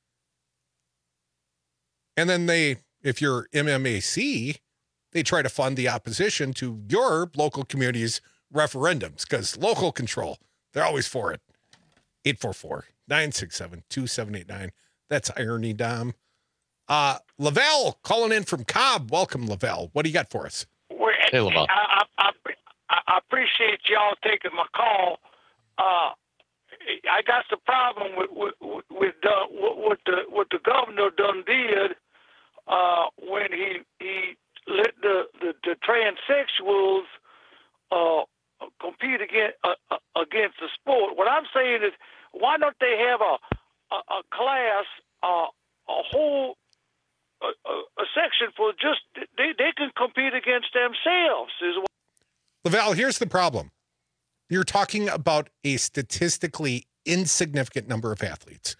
S26: And then they, if you're M M A C, they try to fund the opposition to your local community's referendums because local control, they're always for it. eight four four, nine six seven, two seven eight nine. That's Irony Dom. Uh, Lavelle calling in from Cobb. Welcome, Lavelle. What do you got for us?
S14: Hey, Lavelle.
S8: I, I, I, I appreciate y'all taking my call. Uh, I got the problem with with with, uh, what the what the governor done did uh, when he he let the the, the transsexuals uh, compete against uh, against the sport. What I'm saying is, why don't they have a a, a class, uh, a whole a, a section for just they they can compete against themselves? Is what
S26: Lavelle, here's the problem. You're talking about a statistically insignificant number of athletes.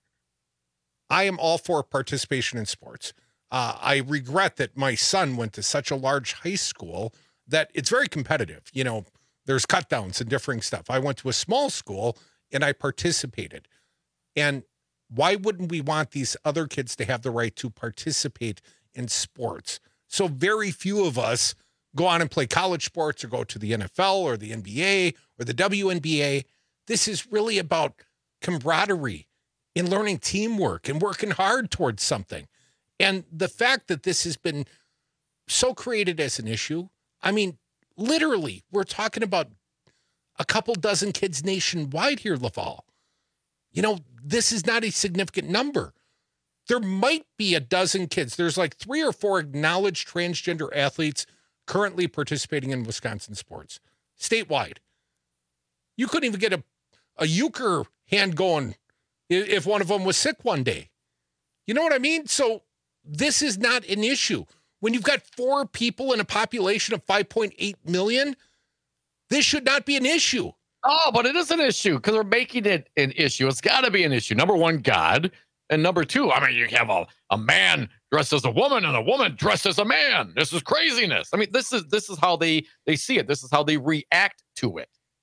S26: I am all for participation in sports. Uh, I regret that my son went to such a large high school that it's very competitive. You know, there's cut downs and differing stuff. I went to a small school and I participated. And why wouldn't we want these other kids to have the right to participate in sports? So very few of us go on and play college sports or go to the N F L or the N B A or the W N B A. This is really about camaraderie and learning teamwork and working hard towards something. And the fact that this has been so created as an issue, I mean, literally, we're talking about a couple dozen kids nationwide here, Laval. You know, this is not a significant number. There might be a dozen kids. There's like three or four acknowledged transgender athletes currently participating in Wisconsin sports statewide. You couldn't even get a, a euchre hand going if one of them was sick one day. You know what I mean? So this is not an issue. When you've got four people in a population of five point eight million, this should not be an issue.
S14: Oh, but it is an issue because they're making it an issue. It's got to be an issue. Number one, God. And number two, I mean, you have a, a man dressed as a woman and a woman dressed as a man. This is craziness. I mean, this is this is how they, they see it. This is how they react to it.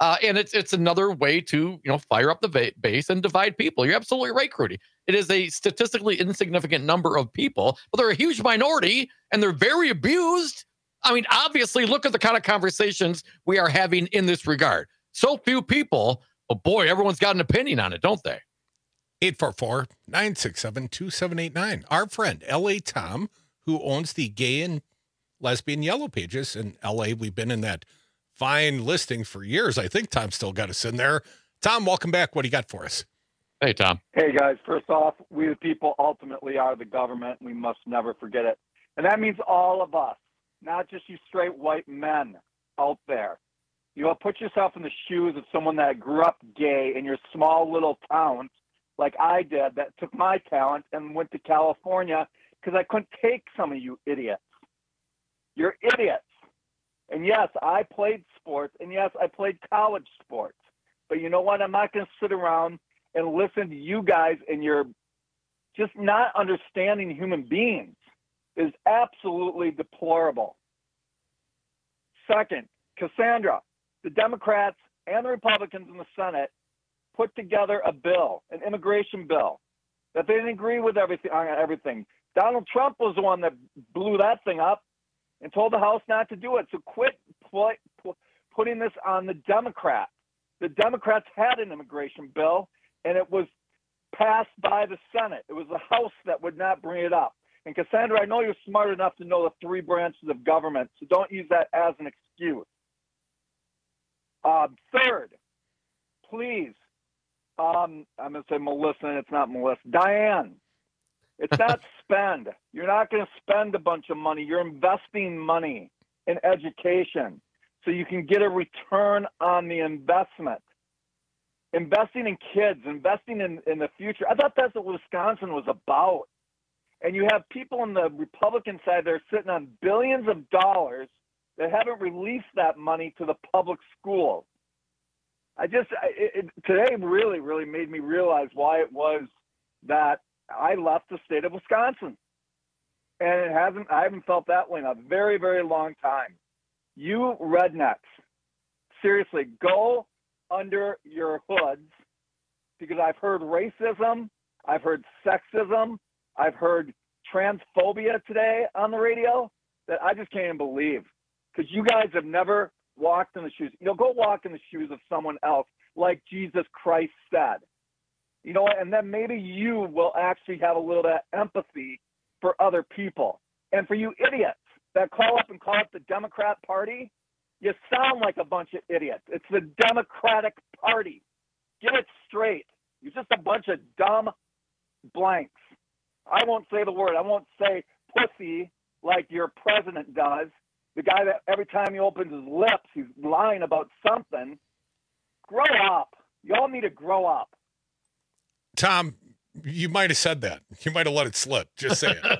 S14: Uh, and it's it's another way to, you know, fire up the va- base and divide people. You're absolutely right, Crudy. It is a statistically insignificant number of people, but they're a huge minority and they're very abused. I mean, obviously, look at the kind of conversations we are having in this regard. So few people, but boy, everyone's got an opinion on it, don't they?
S26: eight four four, nine six seven, two seven eight nine. Our friend, L A Tom, who owns the Gay and Lesbian Yellow Pages in L A. We've been in that fine listing for years. I think Tom still got us in there. Tom, welcome back. What do you got for us?
S14: Hey, Tom.
S10: Hey, guys. First off, we the people ultimately are the government. We must never forget it. And that means all of us, not just you straight white men out there. You know, put yourself in the shoes of someone that grew up gay in your small little town, like I did, that took my talent and went to California because I couldn't take some of you idiots. You're idiots. And yes, I played sports, and yes, I played college sports. But you know what? I'm not going to sit around and listen to you guys and your just not understanding human beings is absolutely deplorable. Second, Cassandra, the Democrats and the Republicans in the Senate put together a bill, an immigration bill, that they didn't agree with everything. On everything. Donald Trump was the one that blew that thing up and told the House not to do it. So quit pl- pl- putting this on the Democrats. The Democrats had an immigration bill, and it was passed by the Senate. It was the House that would not bring it up. And Cassandra, I know you're smart enough to know the three branches of government, so don't use that as an excuse. Uh, third, please, um, I'm going to say Melissa, and it's not Melissa. Diane, it's not spend. You're not going to spend a bunch of money. You're investing money in education so you can get a return on the investment. Investing in kids, investing in, in the future. I thought that's what Wisconsin was about. And you have people on the Republican side that are sitting on billions of dollars that haven't released that money to the public schools. I just, it, it, today really, really made me realize why it was that I left the state of Wisconsin. And it hasn't, I haven't felt that way in a very, very long time. You rednecks, seriously, go under your hoods, because I've heard racism, I've heard sexism, I've heard transphobia today on the radio that I just can't even believe, because you guys have never walked in the shoes. You know, go walk in the shoes of someone else, like Jesus Christ said. You know, and then maybe you will actually have a little bit of empathy for other people. And for you idiots that call up and call up the Democrat Party, you sound like a bunch of idiots. It's the Democratic Party. Get it straight. You're just a bunch of dumb blanks. I won't say the word. I won't say pussy like your president does. The guy that every time he opens his lips, he's lying about something. Grow up. Y'all need to grow up.
S26: Tom, you might have said that. You might have let it slip. Just say it.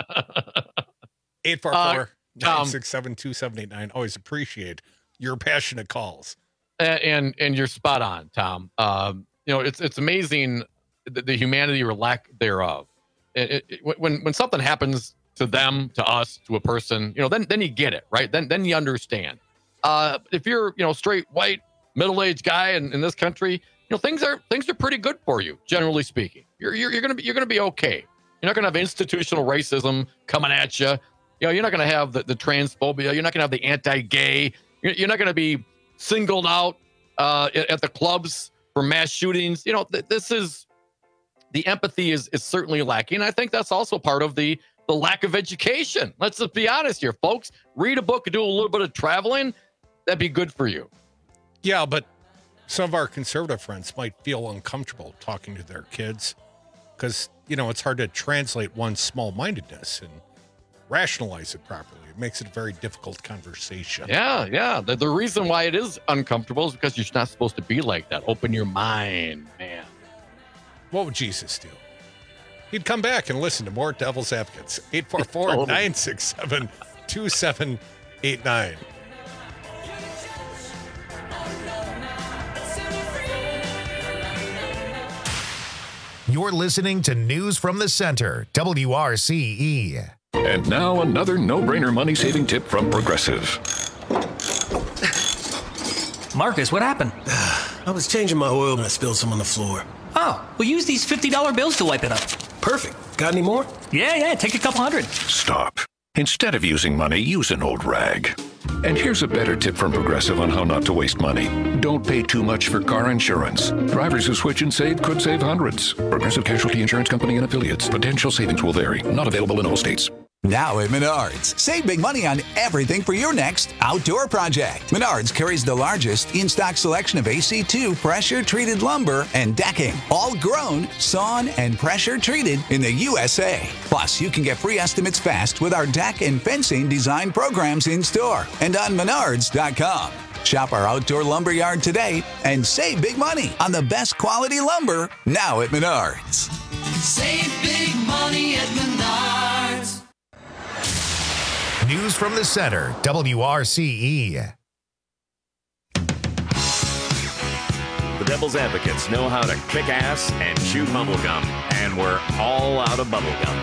S26: eight four four, nine six seven, two seven eight nine. Always appreciate your passionate calls.
S14: And and, and you're spot on, Tom. Um, you know, it's it's amazing the, the humanity or lack thereof. It, it, when when something happens to them, to us, to a person, you know, then then you get it, right? Then then you understand. Uh, if you're, you know, straight white middle-aged guy in, in this country, you know, things are things are pretty good for you, generally speaking. You're you're, you're gonna be you're gonna be okay. You're not gonna have institutional racism coming at you. You know, you're not gonna have the, the transphobia. You're not gonna have the anti-gay. You're, you're not gonna be singled out uh, at, at the clubs for mass shootings. You know, th- this is the empathy is is certainly lacking. I think that's also part of the the lack of education. Let's just be honest here, folks. Read a book and do a little bit of traveling. That'd be good for you.
S26: Yeah, but some of our conservative friends might feel uncomfortable talking to their kids because, you know, it's hard to translate one's small-mindedness and rationalize it properly. It makes it a very difficult conversation.
S14: Yeah, yeah. The, the reason why it is uncomfortable is because you're not supposed to be like that. Open your mind, man.
S26: What would Jesus do? He'd come back and listen to more Devil's Advocates. eight four four, nine six seven, two seven eight nine.
S6: You're listening to News from the Center, W R C E.
S12: And now another no-brainer money-saving tip from Progressive. Marcus, what happened?
S13: I was changing my oil and I spilled some on the floor.
S12: Oh, well, use these fifty dollar bills to wipe it up.
S13: Perfect. Got any more?
S12: Yeah, yeah, take a couple hundred.
S15: Stop. Instead of using money, use an old rag. And here's a better tip from Progressive on how not to waste money. Don't pay too much for car insurance. Drivers who switch and save could save hundreds. Progressive Casualty Insurance Company and affiliates. Potential savings will vary. Not available in all states.
S16: Now at Menards, save big money on everything for your next outdoor project. Menards carries the largest in-stock selection of A C two pressure-treated lumber and decking, all grown, sawn, and pressure-treated in the U S A. Plus, you can get free estimates fast with our deck and fencing design programs in-store and on menards dot com. Shop our outdoor lumber yard today and save big money on the best quality lumber now at Menards.
S19: Save big money at Menards.
S6: News from the center, W R C E.
S21: The Devil's Advocates know how to kick ass and chew bubblegum, and we're all out of bubblegum.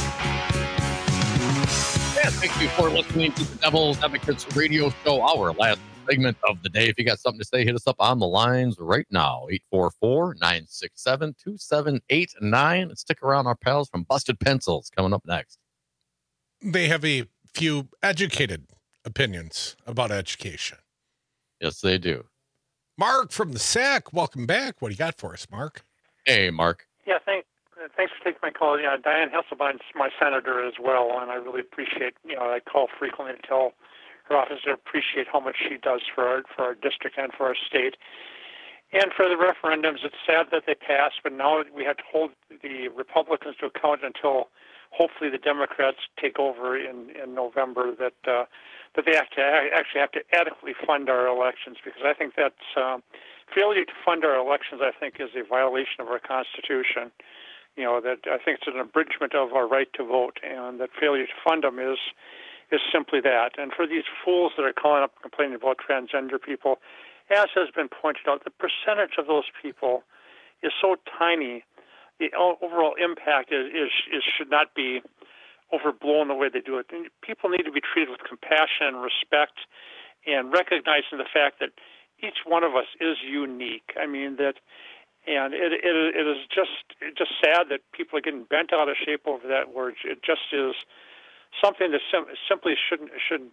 S14: Yeah, thank you for listening to the Devil's Advocates radio show, our last segment of the day. If you got something to say, hit us up on the lines right now, eight four four, nine six seven, two seven eight nine. And stick around, our pals from Busted Pencils coming up next.
S26: They have a few educated opinions about education.
S14: Yes, they do.
S26: Mark from the S A C, welcome back. What do you got for us, Mark?
S14: Hey, Mark.
S20: Yeah, thank, uh, thanks for taking my call. Yeah, Diane Hasselbein's my senator as well, and I really appreciate, you know, I call frequently to tell her office to appreciate how much she does for our, for our district and for our state. And for the referendums, it's sad that they passed, but now we have to hold the Republicans to account until hopefully the Democrats take over in, in November, that uh, that they have to actually have to adequately fund our elections, because I think that's um, failure to fund our elections, I think, is a violation of our Constitution. You know, that I think it's an abridgment of our right to vote, and that failure to fund them is is simply that. And for these fools that are calling up complaining about transgender people, as has been pointed out, the percentage of those people is so tiny. The overall impact is, is, is should not be overblown the way they do it. And people need to be treated with compassion and respect, and recognizing the fact that each one of us is unique. I mean that, and it it, it is just it's just sad that people are getting bent out of shape over that word. It just is something that sim- simply shouldn't shouldn't.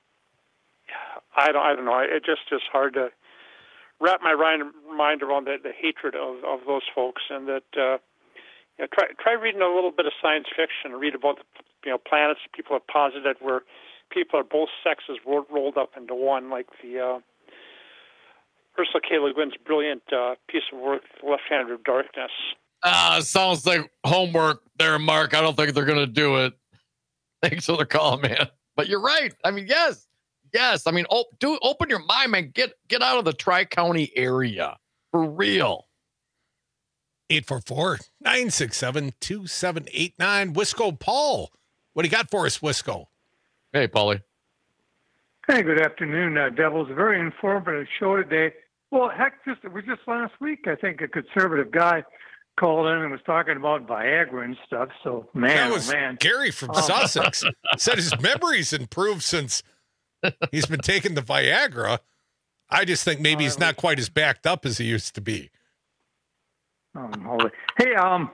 S20: I don't I don't know. It just is hard to wrap my mind around the, the hatred of, of those folks, and that. Uh, You know, try try reading a little bit of science fiction. Read about the you know planets people have posited where people are both sexes ro- rolled up into one, like the uh, Ursula K. Le Guin's brilliant uh, piece of work, The Left Hand of Darkness.
S14: Ah, uh, sounds like homework there, Mark. I don't think they're going to do it. Thanks for the call, man. But you're right. I mean, yes, yes. I mean, op- do open your mind, man. Get get out of the Tri-County area for real.
S26: eight four four, nine six seven, two seven eight nine. Wisco Paul. What do you got for us, Wisco?
S14: Hey, Paulie.
S27: Hey, good afternoon, uh, Devils. A very informative show today. Well, heck, just it was just last week, I think, a conservative guy called in and was talking about Viagra and stuff. So, man,
S26: that was
S27: oh, man.
S26: Gary from
S27: Oh.
S26: Sussex. Said his memory's improved since he's been taking the Viagra. I just think maybe he's not quite as backed up as he used to be.
S27: Oh, holy. Hey, um,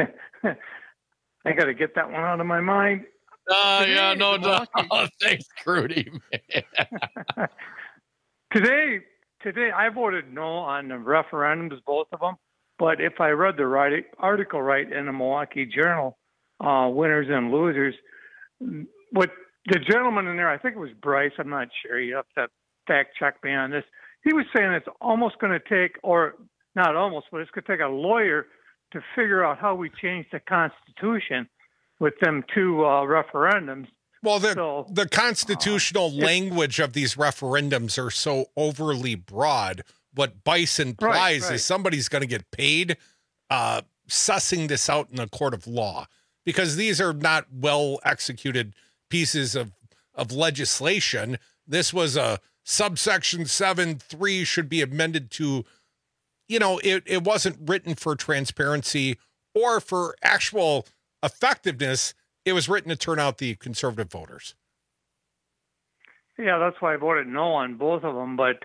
S27: I got to get that one out of my mind.
S14: Oh,
S27: Today,
S14: yeah, no
S27: the
S14: doubt.
S27: Milwaukee-
S14: Oh, thanks, Crudy, man.
S27: Today, today, I voted no on the referendums, both of them. But if I read the right article right in the Milwaukee Journal, uh, winners and losers, what the gentleman in there, I think it was Bryce, I'm not sure, you have to fact check me on this. He was saying it's almost going to take, or not almost, but it's going to take a lawyer to figure out how we change the Constitution with them two uh, referendums.
S26: Well, the
S27: So,
S26: the constitutional
S27: uh, it-
S26: language of these referendums are so overly broad. What Bice implies
S27: Right, right.
S26: is somebody's going to get paid uh, sussing this out in a court of law, because these are not well executed pieces of, of legislation. This was a subsection seven three should be amended to, you know, it, it wasn't written for transparency or for actual effectiveness. It was written to turn out the conservative voters.
S27: Yeah, that's why I voted no on both of them. But uh,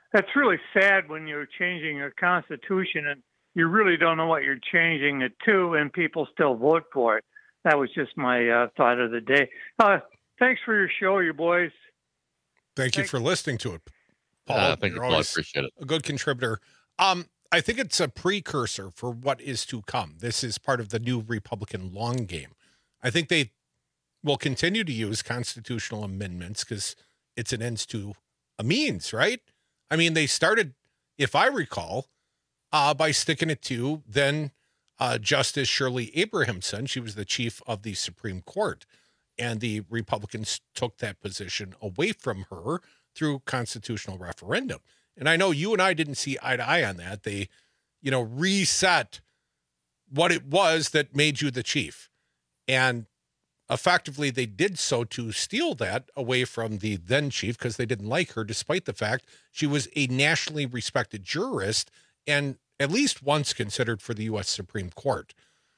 S27: that's really sad when you're changing a constitution and you really don't know what you're changing it to, and people still vote for it. That was just my uh, thought of the day. Uh, thanks for your show, you boys.
S26: Thank you for listening to it, Paul.
S14: Uh, thank you,
S26: You're
S14: Paul. I
S26: always
S14: appreciate it.
S26: A good contributor. Um, I think it's a precursor for what is to come. This is part of the new Republican long game. I think they will continue to use constitutional amendments because it's an ends to a means, right? I mean, they started, if I recall, uh, by sticking it to then uh, Justice Shirley Abrahamson. She was the chief of the Supreme Court, and the Republicans took that position away from her through constitutional referendum. And I know you and I didn't see eye to eye on that. They, you know, reset what it was that made you the chief. And effectively, they did so to steal that away from the then chief because they didn't like her, despite the fact she was a nationally respected jurist and at least once considered for the U S Supreme Court.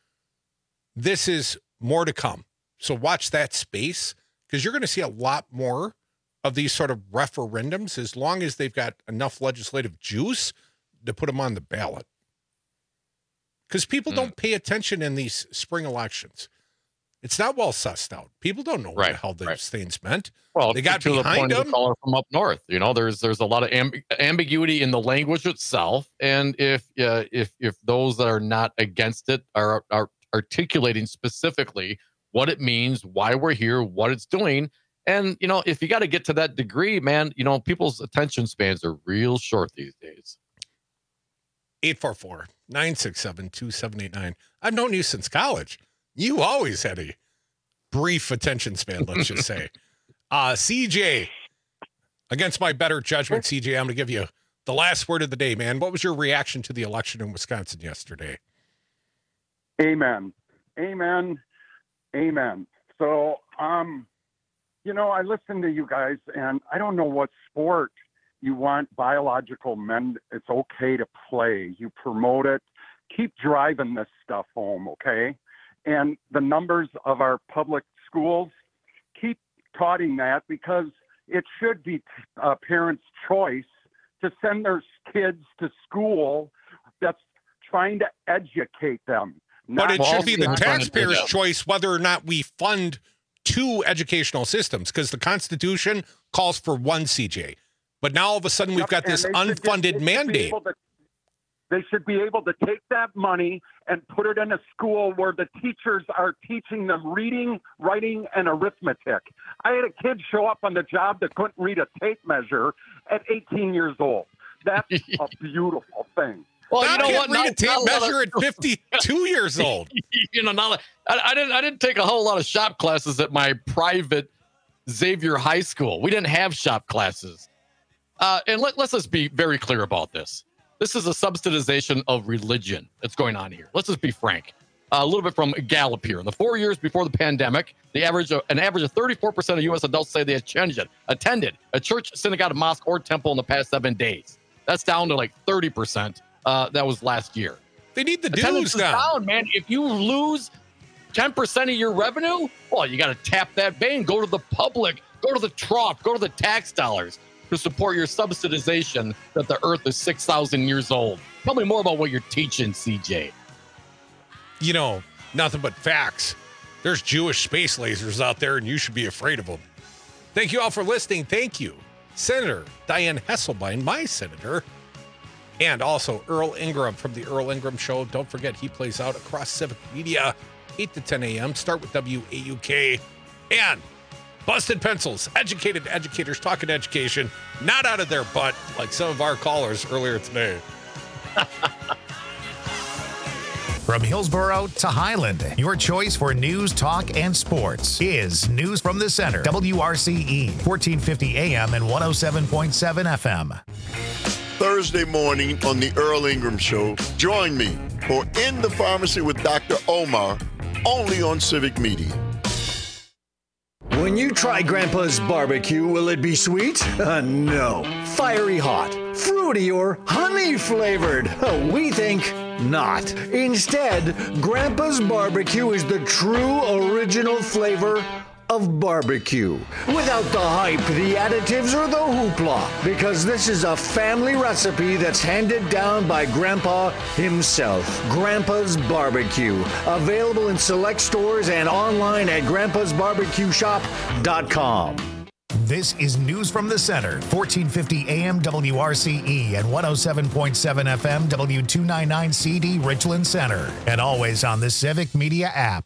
S26: This is more to come. So watch that space, because you're going to see a lot more of these sort of referendums as long as they've got enough legislative juice to put them on the ballot. Because people mm. don't pay attention in these spring elections. It's not well sussed out. People don't know what
S14: right,
S26: the hell those
S14: right.
S26: things meant.
S14: Well,
S26: they got
S14: to
S26: behind
S14: the point
S26: them.
S14: Of the caller from up north. You know, there's there's a lot of amb- ambiguity in the language itself, and if uh, if if those that are not against it are are articulating specifically what it means, why we're here, what it's doing, and you know, if you got to get to that degree, man, you know, people's attention spans are real short these days.
S26: eight four four, nine six seven, two seven eight nine. I've known you since college. You always had a brief attention span, let's just say. Uh, C J, against my better judgment, C J, I'm going to give you the last word of the day, man. What was your reaction to the election in Wisconsin yesterday?
S1: Amen. Amen. Amen. So, um, you know, I listen to you guys, and I don't know what sport you want biological men. It's okay to play. You promote it. Keep driving this stuff home, okay? And the numbers of our public schools, keep touting that, because it should be uh, parents' choice to send their kids to school that's trying to educate them.
S26: But it should be the taxpayer's choice whether or not we fund two educational systems, because the Constitution calls for one, C J. But now all of a sudden we've got this unfunded mandate.
S1: They should be able to take that money and put it in a school where the teachers are teaching them reading, writing, and arithmetic. I had a kid show up on the job that couldn't read a tape measure at eighteen years old. That's a beautiful thing.
S14: Well,
S26: that
S14: you know
S26: kid
S14: what?
S26: read
S14: Not,
S26: a tape
S14: not a
S26: measure
S14: of,
S26: at fifty-two years old.
S14: You know, not, I, I didn't. I didn't take a whole lot of shop classes at my private Xavier High School. We didn't have shop classes. Uh, and let, let's just be very clear about this. This is a subsidization of religion that's going on here. Let's just be frank. Uh, a little bit from Gallup here. In the four years before the pandemic, the average of, an average of thirty-four percent of U S adults say they attended, attended a church, synagogue, mosque, or temple in the past seven days. That's down to like thirty percent. Uh, that was last year.
S26: They need the
S14: Attendance
S26: dues now.
S14: Down, man. If you lose ten percent of your revenue, well, you got to tap that vein. Go to the public. Go to the trough. Go to the tax dollars to support your subsidization that the earth is six thousand years old. Tell me more about what you're teaching, C J.
S26: You know, nothing but facts. There's Jewish space lasers out there, and you should be afraid of them. Thank you all for listening. Thank you, Senator Dianne Hesselbein, my senator, and also Earl Ingram from the Earl Ingram Show. Don't forget, he plays out across Civic Media, eight to ten a.m. Start with W A U K. And Busted Pencils, educated educators talking education, not out of their butt like some of our callers earlier today.
S6: From Hillsboro to Highland, your choice for news, talk, and sports is News from the Center. W R C E, fourteen fifty A M and one oh seven point seven F M.
S2: Thursday morning on the Earl Ingram Show, join me for In the Pharmacy with Doctor Omar, only on Civic Media.
S3: When you try Grandpa's barbecue, will it be sweet? Uh, no. Fiery hot, fruity, or honey flavored? Uh, we think not. Instead, Grandpa's barbecue is the true original flavor of barbecue. Without the hype, the additives, or the hoopla. Because this is a family recipe that's handed down by Grandpa himself. Grandpa's Barbecue. Available in select stores and online at grandpas barbecue shop dot com.
S6: This is News from the Center, fourteen fifty A M W R C E and one oh seven point seven F M W two ninety-nine C D Richland Center. And always on the Civic Media app.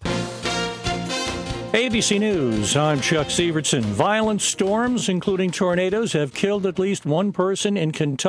S4: A B C News, I'm Chuck Severson. Violent storms, including tornadoes, have killed at least one person in Kentucky.